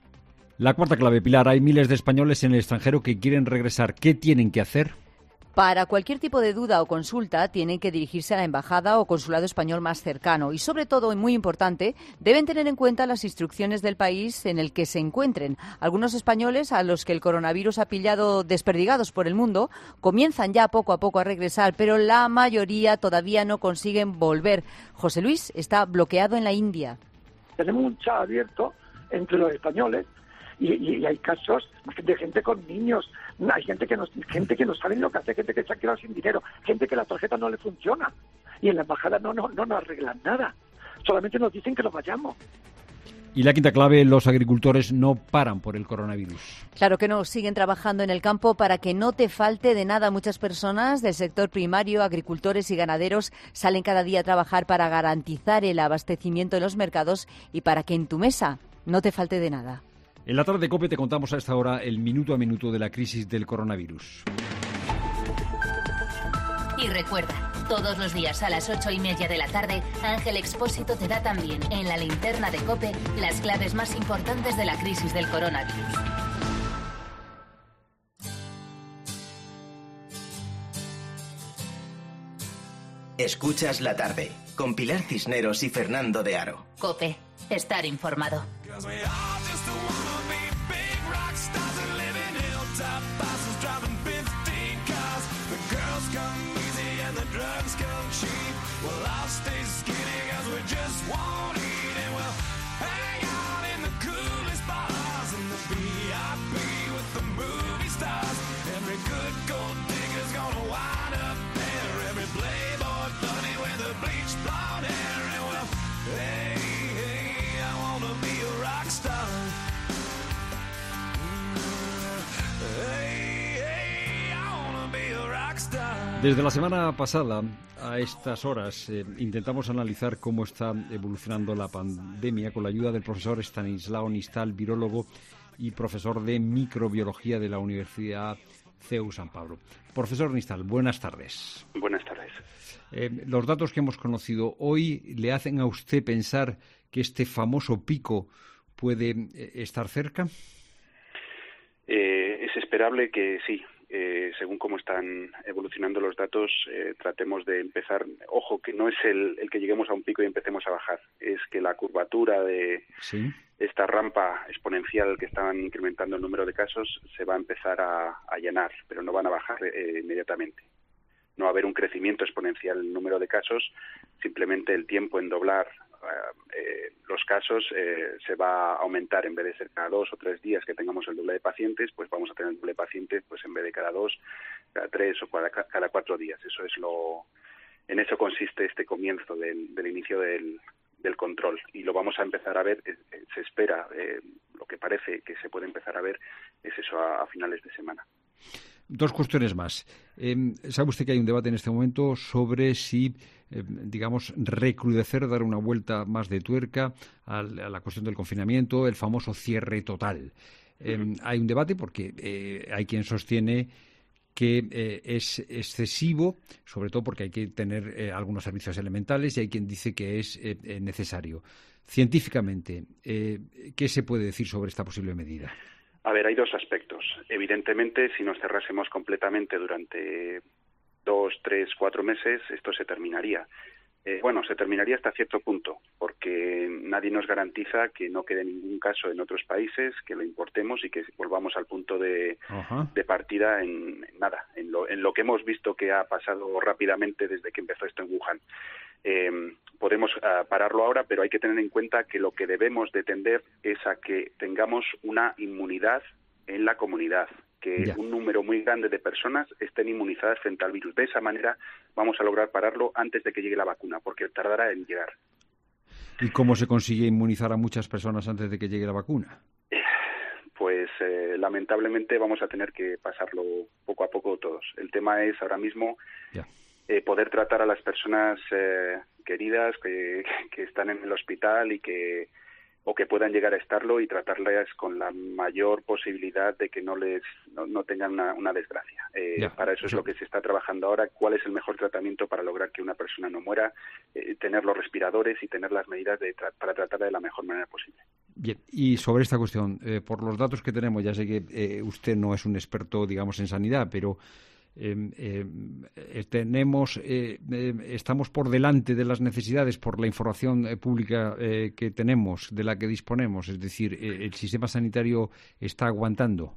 La cuarta clave, Pilar. Hay miles de españoles en el extranjero que quieren regresar. ¿Qué tienen que hacer? Para cualquier tipo de duda o consulta tienen que dirigirse a la embajada o consulado español más cercano y, sobre todo, y muy importante, deben tener en cuenta las instrucciones del país en el que se encuentren. Algunos españoles, a los que el coronavirus ha pillado desperdigados por el mundo, comienzan ya poco a poco a regresar, pero la mayoría todavía no consiguen volver. José Luis está bloqueado en la India. Tenemos un chat abierto entre los españoles y, y, y hay casos de gente con niños. Hay gente que no, gente que no sabe lo que hace, gente que se ha quedado sin dinero, gente que la tarjeta no le funciona. Y en la embajada no, no, no nos arreglan nada. Solamente nos dicen que nos vayamos. Y la quinta clave, los agricultores no paran por el coronavirus. Claro que no, siguen trabajando en el campo para que no te falte de nada. Muchas personas del sector primario, agricultores y ganaderos, salen cada día a trabajar para garantizar el abastecimiento en los mercados y para que en tu mesa no te falte de nada. En la tarde de COPE te contamos a esta hora el minuto a minuto de la crisis del coronavirus. Y recuerda, todos los días a las ocho y media de la tarde, Ángel Expósito te da también en la linterna de COPE las claves más importantes de la crisis del coronavirus. Escuchas la tarde con Pilar Cisneros y Fernando de Aro. COPE, estar informado. Playboy bunny with a bleach blonde hair and well Desde la semana pasada a estas horas eh, intentamos analizar cómo está evolucionando la pandemia con la ayuda del profesor Estanislao Nistal, virólogo y profesor de microbiología de la Universidad C E U San Pablo. Profesor Nistal, buenas tardes. Buenas tardes. Eh, los datos que hemos conocido hoy le hacen a usted pensar que este famoso pico puede eh, estar cerca. Eh, es esperable que sí. Eh, según cómo están evolucionando los datos, eh, tratemos de empezar. Ojo, que no es el, el que lleguemos a un pico y empecemos a bajar. Es que la curvatura de sí. esta rampa exponencial que estaban incrementando el número de casos se va a empezar a, a llenar, pero no van a bajar eh, inmediatamente. No va a haber un crecimiento exponencial en el número de casos, simplemente el tiempo en doblar eh, los casos eh, se va a aumentar. En vez de ser cada dos o tres días que tengamos el doble de pacientes, pues vamos a tener el doble de pacientes, pues en vez de cada dos, cada tres o cada, cada cuatro días. Eso es lo, en eso consiste este comienzo del, del inicio del, del control, y lo vamos a empezar a ver. Eh, se espera, eh, lo que parece que se puede empezar a ver es eso a, a finales de semana. Dos cuestiones más. Eh, ¿Sabe usted que hay un debate en este momento sobre si, eh, digamos, recrudecer, dar una vuelta más de tuerca a, a la cuestión del confinamiento, el famoso cierre total? Eh, uh-huh. Hay un debate porque eh, hay quien sostiene que eh, es excesivo, sobre todo porque hay que tener eh, algunos servicios elementales, y hay quien dice que es eh, eh, necesario. Científicamente, eh, ¿qué se puede decir sobre esta posible medida? A ver, hay dos aspectos. Evidentemente, si nos cerrásemos completamente durante dos, tres, cuatro meses, esto se terminaría. Eh, bueno, se terminaría hasta cierto punto, porque nadie nos garantiza que no quede ningún caso en otros países, que lo importemos y que volvamos al punto de, de partida en, en nada, en lo, en lo que hemos visto que ha pasado rápidamente desde que empezó esto en Wuhan. Eh, podemos uh, pararlo ahora, pero hay que tener en cuenta que lo que debemos de tender es a que tengamos una inmunidad en la comunidad, que ya. un número muy grande de personas estén inmunizadas frente al virus. De esa manera vamos a lograr pararlo antes de que llegue la vacuna, porque tardará en llegar. ¿Y cómo se consigue inmunizar a muchas personas antes de que llegue la vacuna? Pues eh, lamentablemente vamos a tener que pasarlo poco a poco todos. El tema es ahora mismo ya. eh, poder tratar a las personas eh, queridas que, que están en el hospital y que o que puedan llegar a estarlo, y tratarlas con la mayor posibilidad de que no les no, no tengan una, una desgracia. Eh, ya, para eso es ya. lo que se está trabajando ahora. ¿Cuál es el mejor tratamiento para lograr que una persona no muera? Eh, tener los respiradores y tener las medidas de tra- para tratarla de la mejor manera posible. Bien, y sobre esta cuestión, eh, por los datos que tenemos, ya sé que eh, usted no es un experto, digamos, en sanidad, pero Eh, eh, tenemos, eh, eh, estamos por delante de las necesidades por la información eh, pública eh, que tenemos, de la que disponemos, es decir, eh, ¿el sistema sanitario está aguantando?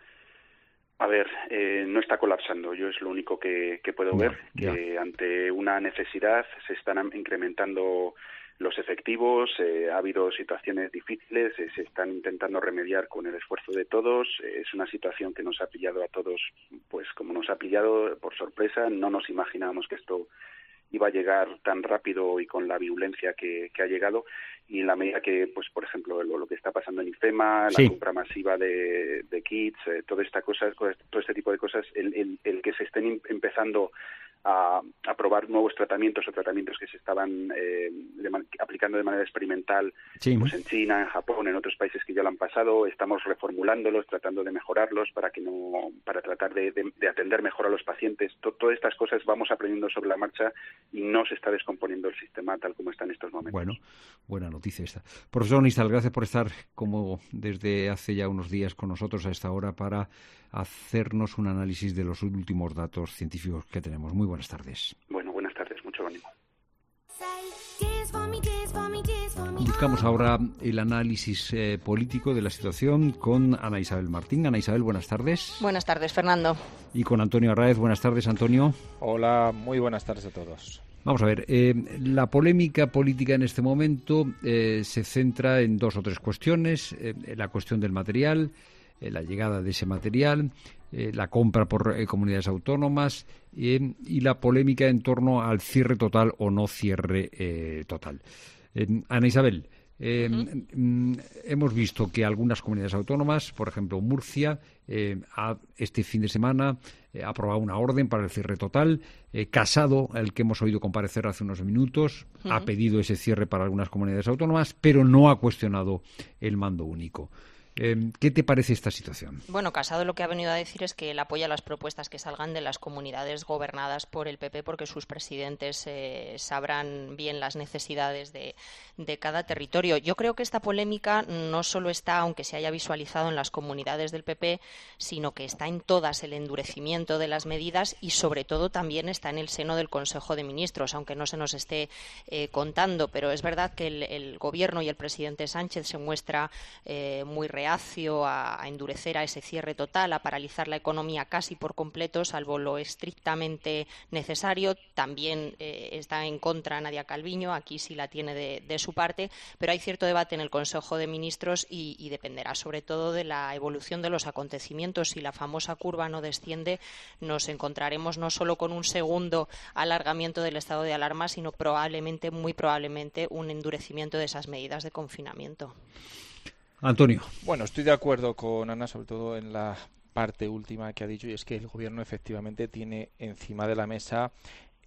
A ver, eh, no está colapsando. Yo es lo único que, que puedo ya, ver, ya. que ante una necesidad se están incrementando los efectivos, eh, ha habido situaciones difíciles, eh, se están intentando remediar con el esfuerzo de todos. Eh, es una situación que nos ha pillado a todos, pues como nos ha pillado por sorpresa. No nos imaginábamos que esto iba a llegar tan rápido y con la virulencia que, que ha llegado, y en la medida que, pues por ejemplo, lo, lo que está pasando en IFEMA, sí. la compra masiva de, de kits, eh, toda esta cosa, todo este tipo de cosas, el, el, el que se estén empezando a, a probar nuevos tratamientos o tratamientos que se estaban eh, de man, aplicando de manera experimental, sí. pues en China, en Japón, en otros países que ya lo han pasado. Estamos reformulándolos, tratando de mejorarlos para que no, para tratar de, de, de atender mejor a los pacientes. T- todas estas cosas vamos aprendiendo sobre la marcha y no se está descomponiendo el sistema tal como está en estos momentos. Bueno, buena noticia esta. Profesor Nistal, gracias por estar como desde hace ya unos días con nosotros a esta hora para hacernos un análisis de los últimos datos científicos que tenemos. Muy buenas tardes. Bueno, buenas tardes, mucho ánimo. Buscamos ahora el análisis eh, político de la situación con Ana Isabel Martín. Ana Isabel, buenas tardes. Buenas tardes, Fernando. Y con Antonio Arraez. Buenas tardes, Antonio. Hola, muy buenas tardes a todos. Vamos a ver, eh, la polémica política en este momento eh, se centra en dos o tres cuestiones. Eh, la cuestión del material, eh, la llegada de ese material, eh, la compra por eh, comunidades autónomas eh, y la polémica en torno al cierre total o no cierre eh, total. Eh, Ana Isabel, Eh, uh-huh. Hemos visto que algunas comunidades autónomas, por ejemplo Murcia, eh, ha, este fin de semana eh, ha aprobado una orden para el cierre total. Eh, Casado, el que hemos oído comparecer hace unos minutos, uh-huh. ha pedido ese cierre para algunas comunidades autónomas, pero no ha cuestionado el mando único. Eh, ¿Qué te parece esta situación? Bueno, Casado lo que ha venido a decir es que él apoya las propuestas que salgan de las comunidades gobernadas por el P P porque sus presidentes eh, sabrán bien las necesidades de, de cada territorio. Yo creo que esta polémica no solo está, aunque se haya visualizado en las comunidades del P P, sino que está en todas el endurecimiento de las medidas y sobre todo también está en el seno del Consejo de Ministros, aunque no se nos esté eh, contando. Pero es verdad que el, el Gobierno y el presidente Sánchez se muestra eh, muy reacio A, a endurecer a ese cierre total, a paralizar la economía casi por completo, salvo lo estrictamente necesario. También eh, está en contra Nadia Calviño, aquí sí la tiene de, de su parte, pero hay cierto debate en el Consejo de Ministros y, y dependerá sobre todo de la evolución de los acontecimientos. Si la famosa curva no desciende, nos encontraremos no solo con un segundo alargamiento del estado de alarma, sino probablemente, muy probablemente, un endurecimiento de esas medidas de confinamiento. Antonio. Bueno, estoy de acuerdo con Ana, sobre todo en la parte última que ha dicho, y es que el Gobierno efectivamente tiene encima de la mesa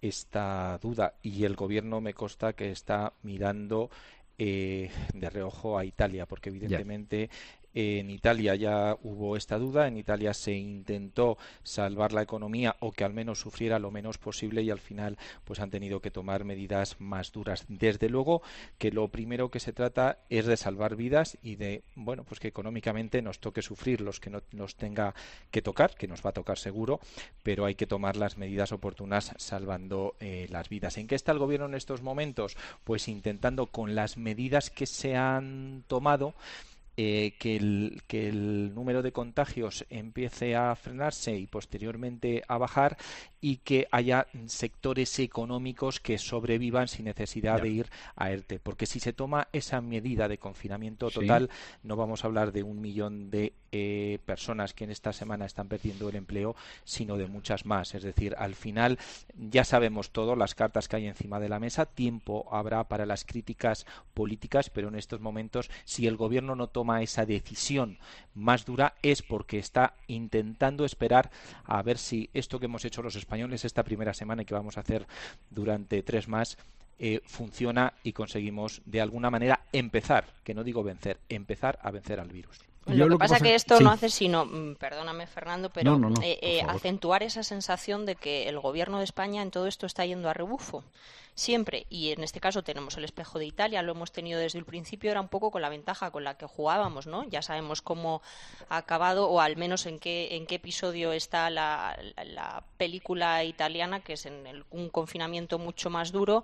esta duda, y el Gobierno me consta que está mirando eh, de reojo a Italia, porque evidentemente... Yeah. En Italia ya hubo esta duda, en Italia se intentó salvar la economía o que al menos sufriera lo menos posible y al final pues han tenido que tomar medidas más duras. Desde luego que lo primero que se trata es de salvar vidas y de, bueno, pues que económicamente nos toque sufrir los que no nos tenga que tocar, que nos va a tocar seguro, pero hay que tomar las medidas oportunas salvando eh, las vidas. ¿En qué está el Gobierno en estos momentos? Pues intentando con las medidas que se han tomado Eh, que, el, que el número de contagios empiece a frenarse y posteriormente a bajar y que haya sectores económicos que sobrevivan sin necesidad ya. de ir a ERTE. Porque si se toma esa medida de confinamiento total, sí. no vamos a hablar de un millón de eh, personas que en esta semana están perdiendo el empleo, sino de muchas más. Es decir, al final ya sabemos todo, las cartas que hay encima de la mesa, tiempo habrá para las críticas políticas, pero en estos momentos, si el Gobierno no toma esa decisión más dura es porque está intentando esperar a ver si esto que hemos hecho los españoles esta primera semana y que vamos a hacer durante tres más eh, funciona y conseguimos de alguna manera empezar, que no digo vencer, empezar a vencer al virus. Lo que, lo que pasa es que esto sí. no hace sino, perdóname Fernando, pero no, no, no, eh, eh, acentuar esa sensación de que el Gobierno de España en todo esto está yendo a rebufo. Siempre, y en este caso tenemos el espejo de Italia, lo hemos tenido desde el principio, era un poco con la ventaja con la que jugábamos, ¿no? Ya sabemos cómo ha acabado, o al menos en qué en qué episodio está la, la, la película italiana, que es en el, un confinamiento mucho más duro,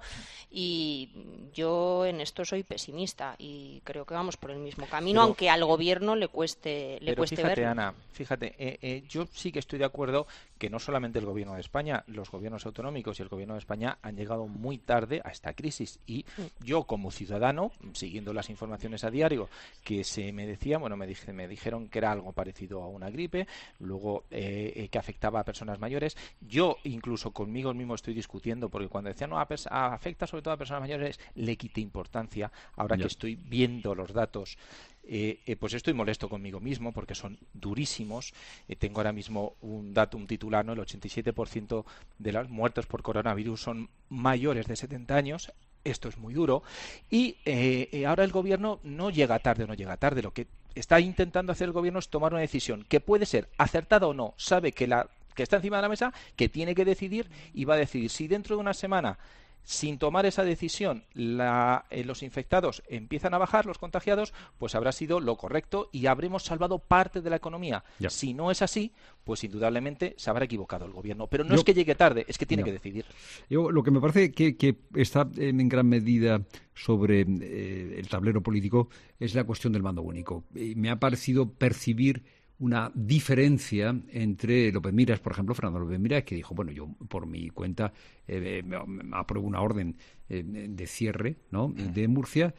y yo en esto soy pesimista, y creo que vamos por el mismo camino, pero, aunque al Gobierno le cueste le pero cueste fíjate, verlo. Ana, fíjate, eh, eh, yo sí que estoy de acuerdo que no solamente el Gobierno de España, los gobiernos autonómicos y el Gobierno de España han llegado muy tarde a esta crisis y yo como ciudadano, siguiendo las informaciones a diario que se me decían, bueno, me, dije, me dijeron que era algo parecido a una gripe, luego eh, que afectaba a personas mayores, yo incluso conmigo mismo estoy discutiendo porque cuando decían no, afecta sobre todo a personas mayores, le quité importancia, ahora ya. que estoy viendo los datos. Eh, eh, pues estoy molesto conmigo mismo porque son durísimos. Eh, tengo ahora mismo un dato, un titular, ¿no? El ochenta y siete por ciento de los muertos por coronavirus son mayores de setenta años. Esto es muy duro. Y eh, eh, ahora el Gobierno no llega tarde o no llega tarde. Lo que está intentando hacer el Gobierno es tomar una decisión que puede ser acertada o no. Sabe que, la, que está encima de la mesa, que tiene que decidir y va a decidir si dentro de una semana, sin tomar esa decisión, la, eh, los infectados empiezan a bajar, los contagiados, pues habrá sido lo correcto y habremos salvado parte de la economía. Ya. Si no es así, pues indudablemente se habrá equivocado el Gobierno. Pero no Yo, es que llegue tarde, es que tiene no. que decidir. Yo, lo que me parece que, que está en gran medida sobre eh, el tablero político es la cuestión del mando único. Eh, me ha parecido percibir una diferencia entre López Miras, por ejemplo, Fernando López Miras, que dijo, bueno, yo por mi cuenta eh, apruebo una orden eh, de cierre, ¿no?, de Murcia,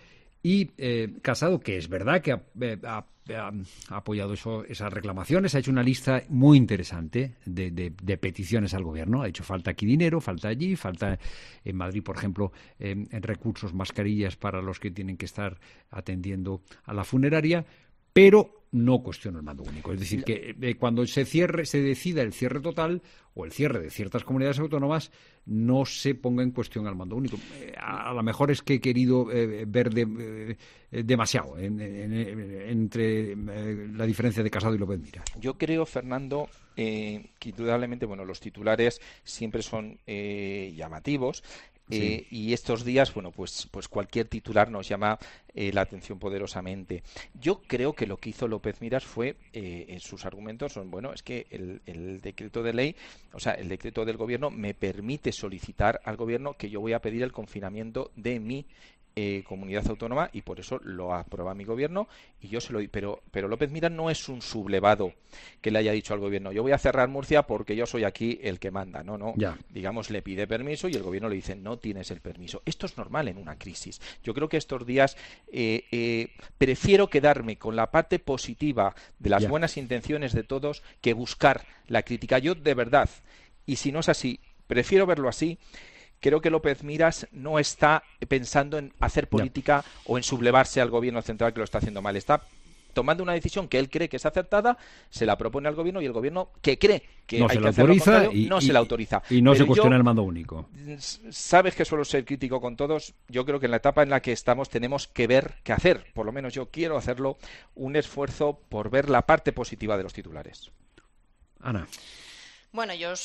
Y eh, Casado, que es verdad que ha, ha, ha, ha apoyado eso, esas reclamaciones, ha hecho una lista muy interesante de, de, de peticiones al gobierno. Ha dicho falta aquí dinero, falta allí, falta en Madrid, por ejemplo, eh, recursos, mascarillas para los que tienen que estar atendiendo a la funeraria, pero no cuestiona el mando único. Es decir, que eh, cuando se cierre, se decida el cierre total o el cierre de ciertas comunidades autónomas, no se ponga en cuestión al mando único. Eh, a, a lo mejor es que he querido eh, ver de, eh, demasiado en, en, en, entre eh, la diferencia de Casado y López Miras. Yo creo, Fernando, eh, que indudablemente, bueno, los titulares siempre son eh, llamativos. Sí. Eh, y estos días, bueno, pues, pues cualquier titular nos llama eh, la atención poderosamente. Yo creo que lo que hizo López Miras fue, eh, en sus argumentos son, bueno, es que el, el decreto de ley, o sea, el decreto del gobierno me permite solicitar al gobierno que yo voy a pedir el confinamiento de mi Eh, comunidad autónoma y por eso lo aprueba mi gobierno y yo se lo doy. Pero, pero López Miras no es un sublevado que le haya dicho al gobierno yo voy a cerrar Murcia porque yo soy aquí el que manda. No, no. Ya. Digamos, le pide permiso y el gobierno le dice no tienes el permiso. Esto es normal en una crisis. Yo creo que estos días eh, eh, prefiero quedarme con la parte positiva de las ya. buenas intenciones de todos que buscar la crítica. Yo de verdad, y si no es así, prefiero verlo así. Creo que López Miras no está pensando en hacer política ya. o en sublevarse al gobierno central que lo está haciendo mal. Está tomando una decisión que él cree que es acertada, se la propone al gobierno y el gobierno que cree que no hay se que hacer lo contrario, y, no y, se la autoriza. Y no Pero se cuestiona yo, el mando único. Sabes que suelo ser crítico con todos. Yo creo que en la etapa en la que estamos tenemos que ver qué hacer. Por lo menos yo quiero hacerlo, un esfuerzo por ver la parte positiva de los titulares. Ana. Bueno, yo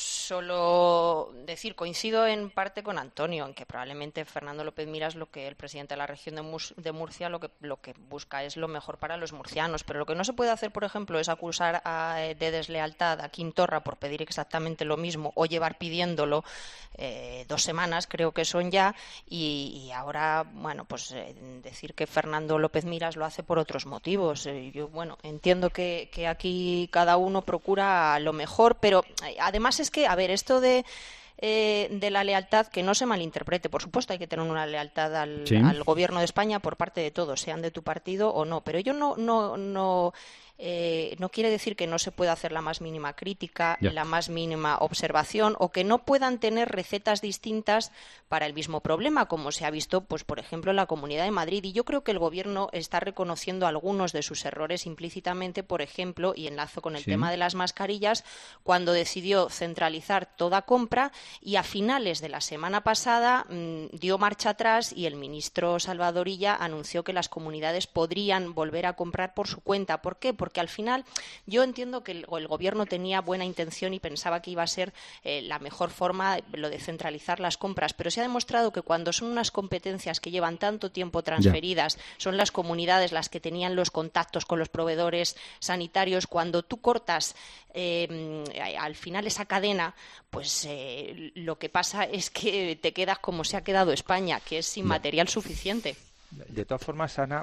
solo decir, coincido en parte con Antonio, en que probablemente Fernando López Miras, lo que el presidente de la región de, Mus- de Murcia, lo que, lo que busca es lo mejor para los murcianos. Pero lo que no se puede hacer, por ejemplo, es acusar a, de deslealtad a Quim Torra por pedir exactamente lo mismo o llevar pidiéndolo eh, dos semanas, creo que son ya, y, y ahora, bueno, pues eh, decir que Fernando López Miras lo hace por otros motivos. Eh, yo, bueno, entiendo que, que aquí cada uno procura lo mejor, pero eh, además es que, a ver, esto de, eh, de la lealtad, que no se malinterprete, por supuesto hay que tener una lealtad al, sí. al gobierno de España por parte de todos, sean de tu partido o no, pero yo no... no, no Eh, no quiere decir que no se pueda hacer la más mínima crítica, yeah. la más mínima observación o que no puedan tener recetas distintas para el mismo problema, como se ha visto, pues por ejemplo, en la Comunidad de Madrid. Y yo creo que el Gobierno está reconociendo algunos de sus errores implícitamente, por ejemplo, y enlazo con el sí. tema de las mascarillas, cuando decidió centralizar toda compra y a finales de la semana pasada mmm, dio marcha atrás y el ministro Salvador Illa anunció que las comunidades podrían volver a comprar por su cuenta. ¿Por qué? Porque Porque al final yo entiendo que el, el gobierno tenía buena intención y pensaba que iba a ser eh, la mejor forma lo de centralizar las compras, pero se ha demostrado que cuando son unas competencias que llevan tanto tiempo transferidas, yeah. son las comunidades las que tenían los contactos con los proveedores sanitarios, cuando tú cortas eh, al final esa cadena, pues eh, lo que pasa es que te quedas como se ha quedado España, que es sin yeah. material suficiente. De todas formas, Ana,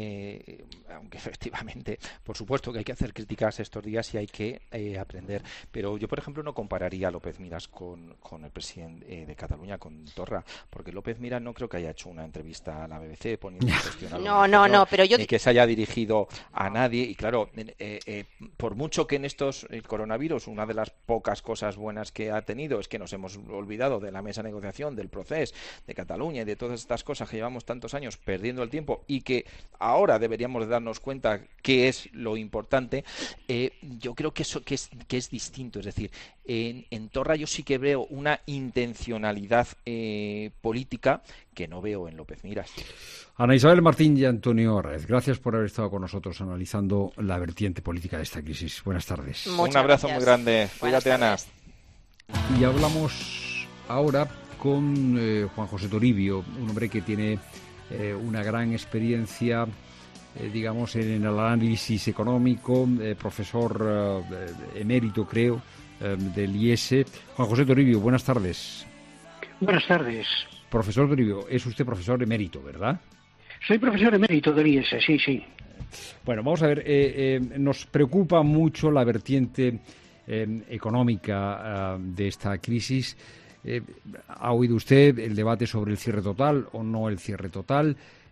eh, aunque efectivamente, por supuesto que hay que hacer críticas estos días y hay que eh, aprender, pero yo, por ejemplo, no compararía a López Miras con, con el presidente eh, de Cataluña, con Torra, porque López Miras no creo que haya hecho una entrevista a la B B C poniendo en cuestión a no, no, no, pero yo... ni que se haya dirigido a nadie. Y claro, eh, eh, por mucho que en estos, el coronavirus, una de las pocas cosas buenas que ha tenido es que nos hemos olvidado de la mesa de negociación, del proceso de Cataluña y de todas estas cosas que llevamos tantos años perdiendo el tiempo y que ahora deberíamos de darnos cuenta qué es lo importante. eh, yo creo que eso que es, que es distinto, es decir, en, en Torra yo sí que veo una intencionalidad eh, política que no veo en López Miras. Ana Isabel Martín y Antonio Arraez, gracias por haber estado con nosotros analizando la vertiente política de esta crisis. Buenas tardes. Muchas un abrazo gracias. Muy grande. Cuídate, Ana. Y hablamos ahora con eh, Juan José Toribio, un hombre que tiene Eh, una gran experiencia, eh, digamos, en el análisis económico, eh, profesor eh, emérito, creo, eh, del I E S E. Juan José Toribio, buenas tardes. Buenas tardes. Profesor Toribio, es usted profesor emérito, ¿verdad? Soy profesor emérito del I E S E, sí, sí. Bueno, vamos a ver, eh, eh, nos preocupa mucho la vertiente eh, económica eh, de esta crisis. Eh, ¿Ha oído usted el debate sobre el cierre total o no el cierre total?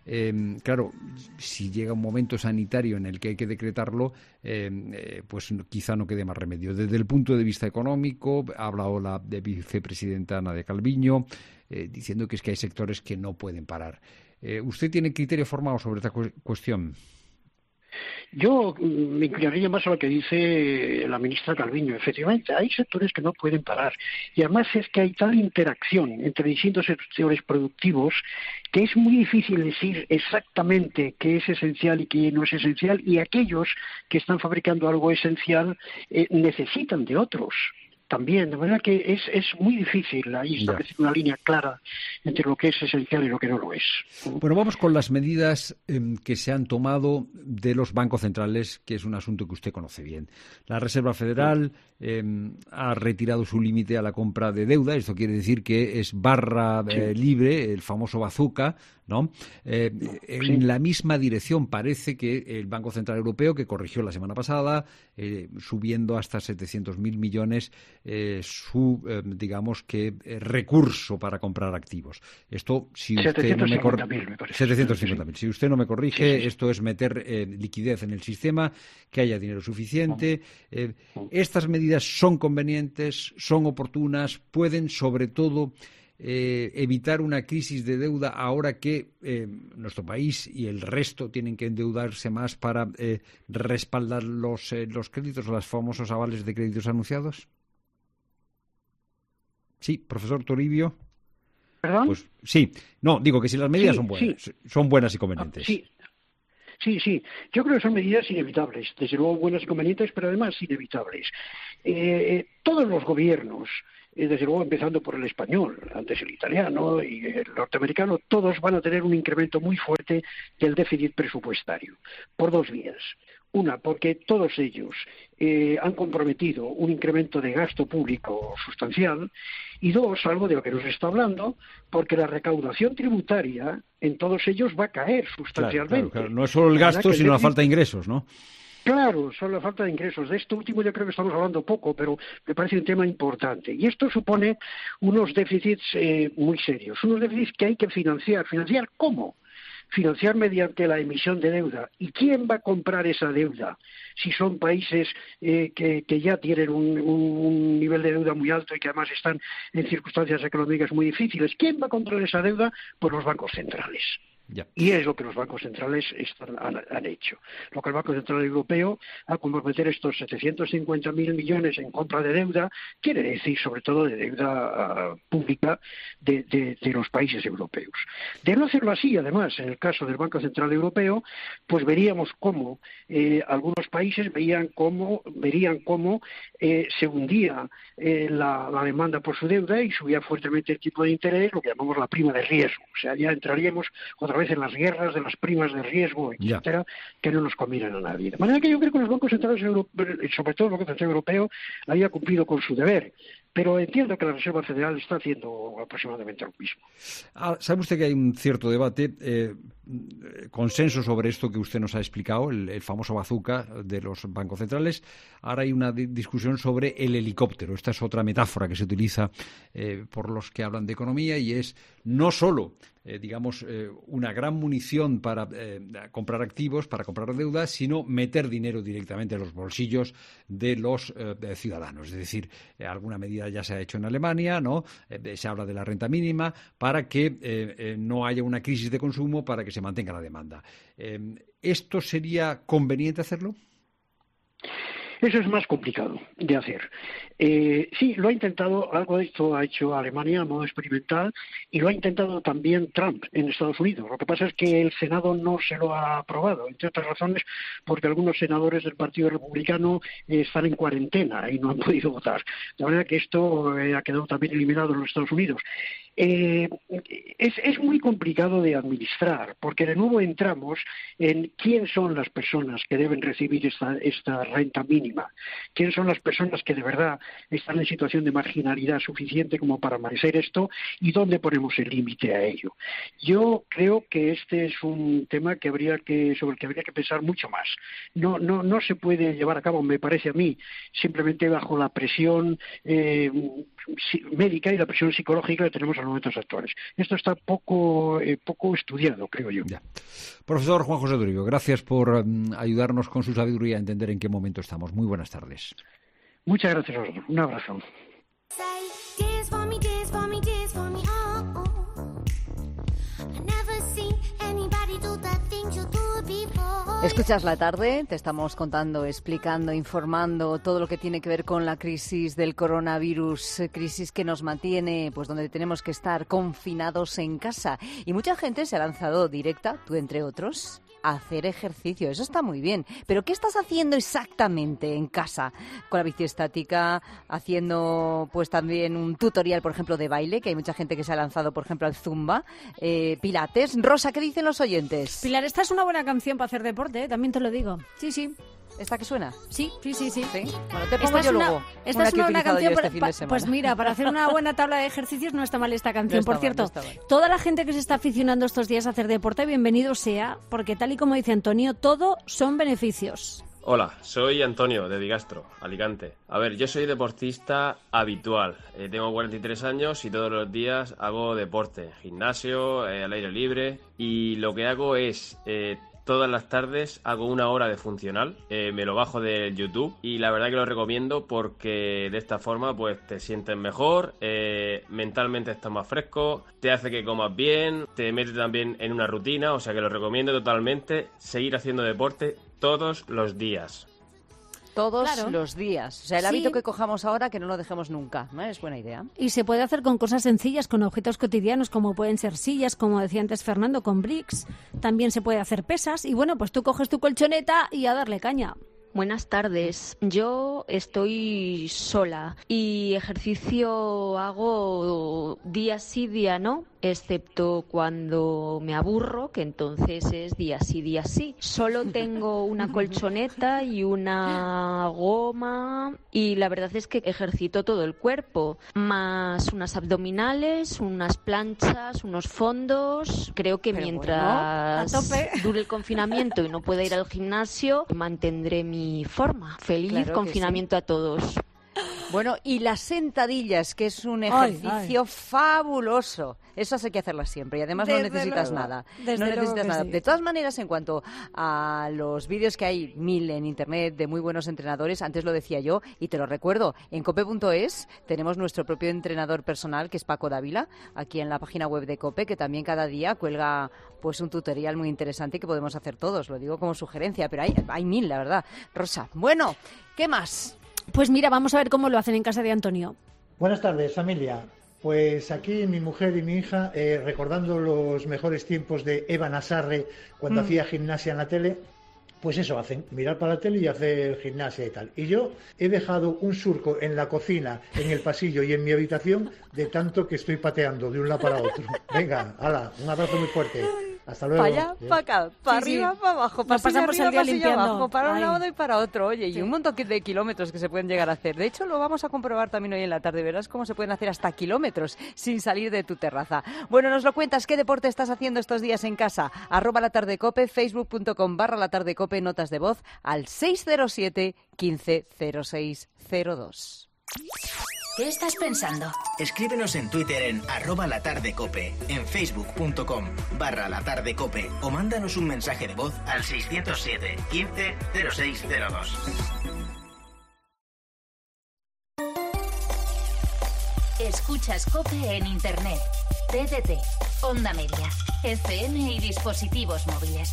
Eh, claro, si llega un momento sanitario en el que hay que decretarlo, eh, eh, pues quizá no quede más remedio. Desde el punto de vista económico, ha hablado la de vicepresidenta Ana de Calviño, eh, diciendo que es que hay sectores que no pueden parar. Eh, ¿Usted tiene criterio formado sobre esta cu- cuestión? Yo me inclinaría más a lo que dice la ministra Calviño. Efectivamente, hay sectores que no pueden parar. Y además es que hay tal interacción entre distintos sectores productivos que es muy difícil decir exactamente qué es esencial y qué no es esencial. Y aquellos que están fabricando algo esencial eh, necesitan de otros también, de manera que es, es muy difícil ahí establecer una línea clara entre lo que es esencial y lo que no lo es. Bueno, vamos con las medidas eh, que se han tomado de los bancos centrales, que es un asunto que usted conoce bien. La Reserva Federal eh, ha retirado su límite a la compra de deuda, esto quiere decir que es barra eh, libre, el famoso bazooka, ¿no? Eh, en sí. la misma dirección parece que el Banco Central Europeo, que corrigió la semana pasada, eh, subiendo hasta setecientos mil millones eh, su, eh, digamos que, eh, recurso para comprar activos. Esto, si usted no me corrige, setecientos cincuenta mil. Si usted no me corrige, sí, sí. esto es meter eh, liquidez en el sistema, que haya dinero suficiente. Eh, estas medidas son convenientes, son oportunas, pueden, sobre todo, Eh, evitar una crisis de deuda ahora que eh, nuestro país y el resto tienen que endeudarse más para eh, respaldar los, eh, los créditos, los famosos avales de créditos anunciados? Sí, profesor Toribio. ¿Perdón? Pues sí, no, digo que si las medidas sí, son buenas, sí. son buenas y convenientes. Ah, sí. Sí, sí, yo creo que son medidas inevitables, desde luego buenas y convenientes, pero además inevitables. Eh, todos los gobiernos, eh, desde luego empezando por el español, antes el italiano y el norteamericano, todos van a tener un incremento muy fuerte del déficit presupuestario, por dos vías. Una, porque todos ellos eh, han comprometido un incremento de gasto público sustancial, y dos, algo de lo que nos está hablando, porque la recaudación tributaria en todos ellos va a caer sustancialmente. Claro, claro, claro. No es solo el gasto, sino la falta de ingresos, ¿no? Claro, solo la falta de ingresos. De esto último yo creo que estamos hablando poco, pero me parece un tema importante. Y esto supone unos déficits eh, muy serios, unos déficits que hay que financiar. ¿Financiar cómo? Financiar mediante la emisión de deuda. ¿Y quién va a comprar esa deuda? Si son países eh, que, que ya tienen un, un nivel de deuda muy alto y que además están en circunstancias económicas muy difíciles. ¿Quién va a comprar esa deuda? Pues los bancos centrales. Ya. Y es lo que los bancos centrales están, han, han hecho. Lo que el Banco Central Europeo, al comprometer estos setecientos cincuenta mil millones en compra de deuda, quiere decir sobre todo de deuda uh, pública de, de, de los países europeos. De no hacerlo así, además, en el caso del Banco Central Europeo, pues veríamos cómo eh, algunos países veían cómo, verían cómo eh, se hundía eh, la, la demanda por su deuda y subía fuertemente el tipo de interés, lo que llamamos la prima de riesgo. O sea, ya entraríamos otra vez en las guerras de las primas de riesgo, etcétera, yeah. que no nos convienen a nadie. De manera que yo creo que los bancos centrales europeos, sobre todo el Banco Central Europeo, había cumplido con su deber. Pero entiendo que la Reserva Federal está haciendo aproximadamente lo mismo. Ah, ¿sabe usted que hay un cierto debate, eh, consenso sobre esto que usted nos ha explicado, el, el famoso bazooka de los bancos centrales? Ahora hay una di- discusión sobre el helicóptero. Esta es otra metáfora que se utiliza eh, por los que hablan de economía, y es no solo, eh, digamos, eh, una gran munición para eh, comprar activos, para comprar deuda, sino meter dinero directamente en los bolsillos de los eh, de ciudadanos. Es decir, eh, alguna medida ya se ha hecho en Alemania, ¿no? Eh, se habla de la renta mínima para que eh, eh, no haya una crisis de consumo, para que se mantenga la demanda. Eh, ¿Esto sería conveniente hacerlo? Eso es más complicado de hacer. Eh, sí, lo ha intentado, algo de esto ha hecho Alemania a modo experimental, y lo ha intentado también Trump en Estados Unidos. Lo que pasa es que el Senado no se lo ha aprobado, entre otras razones porque algunos senadores del Partido Republicano eh, están en cuarentena y no han podido votar. De manera que esto eh, ha quedado también eliminado en los Estados Unidos. Eh, es, es muy complicado de administrar, porque de nuevo entramos en quién son las personas que deben recibir esta, esta renta mínima, quién son las personas que de verdad están en situación de marginalidad suficiente como para merecer esto, y dónde ponemos el límite a ello. Yo creo que este es un tema que habría que, sobre el que habría que pensar mucho más. No, no, no se puede llevar a cabo, me parece a mí, simplemente bajo la presión eh, médica y la presión psicológica que tenemos los momentos actuales. Esto está poco, eh, poco estudiado, creo yo. Ya. Profesor Juan José Toribio, gracias por um, ayudarnos con su sabiduría a entender en qué momento estamos. Muy buenas tardes. Muchas gracias a vosotros. Un abrazo. Escuchas la tarde, te estamos contando, explicando, informando todo lo que tiene que ver con la crisis del coronavirus, crisis que nos mantiene pues donde tenemos que estar confinados en casa. Y mucha gente se ha lanzado directa, tú entre otros, a hacer ejercicio. Eso está muy bien. Pero ¿qué estás haciendo exactamente en casa? Con la bici estática, haciendo pues también un tutorial, por ejemplo, de baile, que hay mucha gente que se ha lanzado, por ejemplo, al Zumba, eh, Pilates. Rosa, ¿qué dicen los oyentes? Pilar, esta es una buena canción para hacer deporte, ¿eh? También te lo digo. Sí, sí. ¿Esta que suena? Sí, sí, sí, sí. ¿Sí? Bueno, te pongo esta yo es una, luego. Esta una es una buena canción este para, fin pa, de semana. pues mira, para hacer una buena tabla de ejercicios no está mal esta canción. No Por mal, cierto, no toda la gente que se está aficionando estos días a hacer deporte, bienvenido sea, porque tal y como dice Antonio, todo son beneficios. Hola, soy Antonio de Bigastro, Alicante. A ver, yo soy deportista habitual. Eh, tengo cuarenta y tres años y todos los días hago deporte, gimnasio, eh, al aire libre. Y lo que hago es, eh, todas las tardes hago una hora de funcional. Eh, me lo bajo del YouTube y la verdad que lo recomiendo porque de esta forma pues te sientes mejor, eh, mentalmente estás más fresco, te hace que comas bien, te metes también en una rutina, o sea que lo recomiendo totalmente, seguir haciendo deporte todos los días. Todos Claro. los días. O sea, el Sí. hábito que cojamos ahora, que no lo dejemos nunca. ¿No? Es buena idea. Y se puede hacer con cosas sencillas, con objetos cotidianos, como pueden ser sillas, como decía antes Fernando, con bricks. También se puede hacer pesas. Y bueno, pues tú coges tu colchoneta y a darle caña. Buenas tardes. Yo estoy sola y ejercicio hago día sí, día no, excepto cuando me aburro, que entonces es día sí, día sí. Solo tengo una colchoneta y una goma y la verdad es que ejercito todo el cuerpo, más unas abdominales, unas planchas, unos fondos. Creo que Pero mientras bueno, a tope. dure el confinamiento y no pueda ir al gimnasio, mantendré mi forma. Feliz Claro que confinamiento a todos. Bueno, y las sentadillas, que es un Ay, ejercicio ay. fabuloso. Esas hay que hacerlas siempre y además no Desde necesitas luego, nada. desde no luego necesitas que nada. sí. De todas maneras, en cuanto a los vídeos que hay mil en internet de muy buenos entrenadores, antes lo decía yo y te lo recuerdo, en cope punto es tenemos nuestro propio entrenador personal, que es Paco Dávila, aquí en la página web de COPE, que también cada día cuelga pues un tutorial muy interesante que podemos hacer todos. Lo digo como sugerencia, pero hay, hay mil, la verdad. Rosa, bueno, ¿qué más? Pues mira, vamos a ver cómo lo hacen en casa de Antonio. Buenas tardes, familia. Pues aquí mi mujer y mi hija, eh, recordando los mejores tiempos de Eva Nasarre cuando Mm. hacía gimnasia en la tele, pues eso hacen, mirar para la tele y hacer gimnasia y tal. Y yo he dejado un surco en la cocina, en el pasillo y en mi habitación de tanto que estoy pateando de un lado para otro. Venga, hala, un abrazo muy fuerte. Hasta luego. Para allá, para acá, para Sí, sí. arriba, para abajo, para Nos pasamos arriba, el día pasillo limpiando. abajo, para un Ay. lado y para otro. Oye, Sí. y un montón de kilómetros que se pueden llegar a hacer. De hecho, lo vamos a comprobar también hoy en la tarde. Verás cómo se pueden hacer hasta kilómetros sin salir de tu terraza. Bueno, nos lo cuentas. ¿Qué deporte estás haciendo estos días en casa? Arroba la tarde cope, facebook punto com barra la tarde cope, notas de voz al seis cero siete, quince, cero seis cero dos. ¿Qué estás pensando? Escríbenos en Twitter en arroba latardecope, en facebook punto com barra latardecope o mándanos un mensaje de voz al seiscientos siete, quince, cero seis cero dos. Escuchas COPE en Internet, T D T, Onda Media, F M y dispositivos móviles.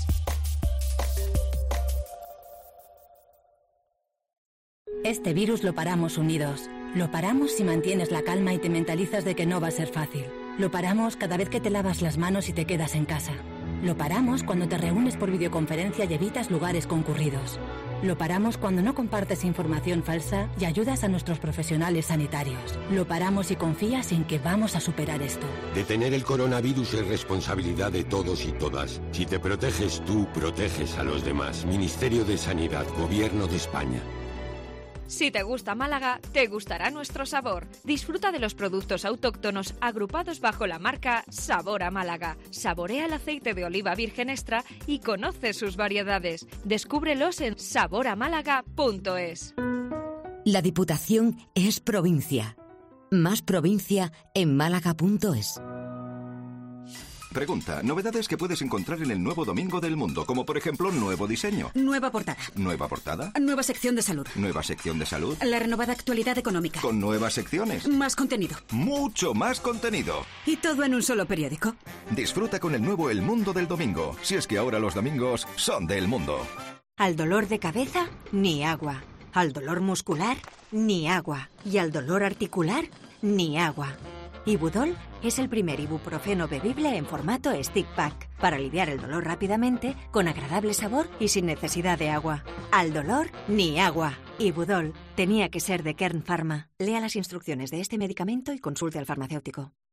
Este virus lo paramos unidos. Lo paramos si mantienes la calma y te mentalizas de que no va a ser fácil. Lo paramos cada vez que te lavas las manos y te quedas en casa. Lo paramos cuando te reúnes por videoconferencia y evitas lugares concurridos. Lo paramos cuando no compartes información falsa y ayudas a nuestros profesionales sanitarios. Lo paramos y confías en que vamos a superar esto. Detener el coronavirus es responsabilidad de todos y todas. Si te proteges tú, proteges a los demás. Ministerio de Sanidad, Gobierno de España. Si te gusta Málaga, te gustará nuestro sabor. Disfruta de los productos autóctonos agrupados bajo la marca Sabor a Málaga. Saborea el aceite de oliva virgen extra y conoce sus variedades. Descúbrelos en sabor a málaga punto es. La Diputación es provincia. Más provincia en málaga punto es. Pregunta, novedades que puedes encontrar en el nuevo Domingo del Mundo, como por ejemplo nuevo diseño. Nueva portada. ¿Nueva portada? Nueva sección de salud. ¿Nueva sección de salud? La renovada actualidad económica. Con nuevas secciones. Más contenido. Mucho más contenido. Y todo en un solo periódico. Disfruta con el nuevo El Mundo del Domingo, si es que ahora los domingos son del mundo. Al dolor de cabeza, ni agua. Al dolor muscular, ni agua. Y al dolor articular, ni agua. Ibudol es el primer ibuprofeno bebible en formato stick pack para aliviar el dolor rápidamente, con agradable sabor y sin necesidad de agua. Al dolor, ni agua. Ibudol tenía que ser de Kern Pharma. Lea las instrucciones de este medicamento y consulte al farmacéutico.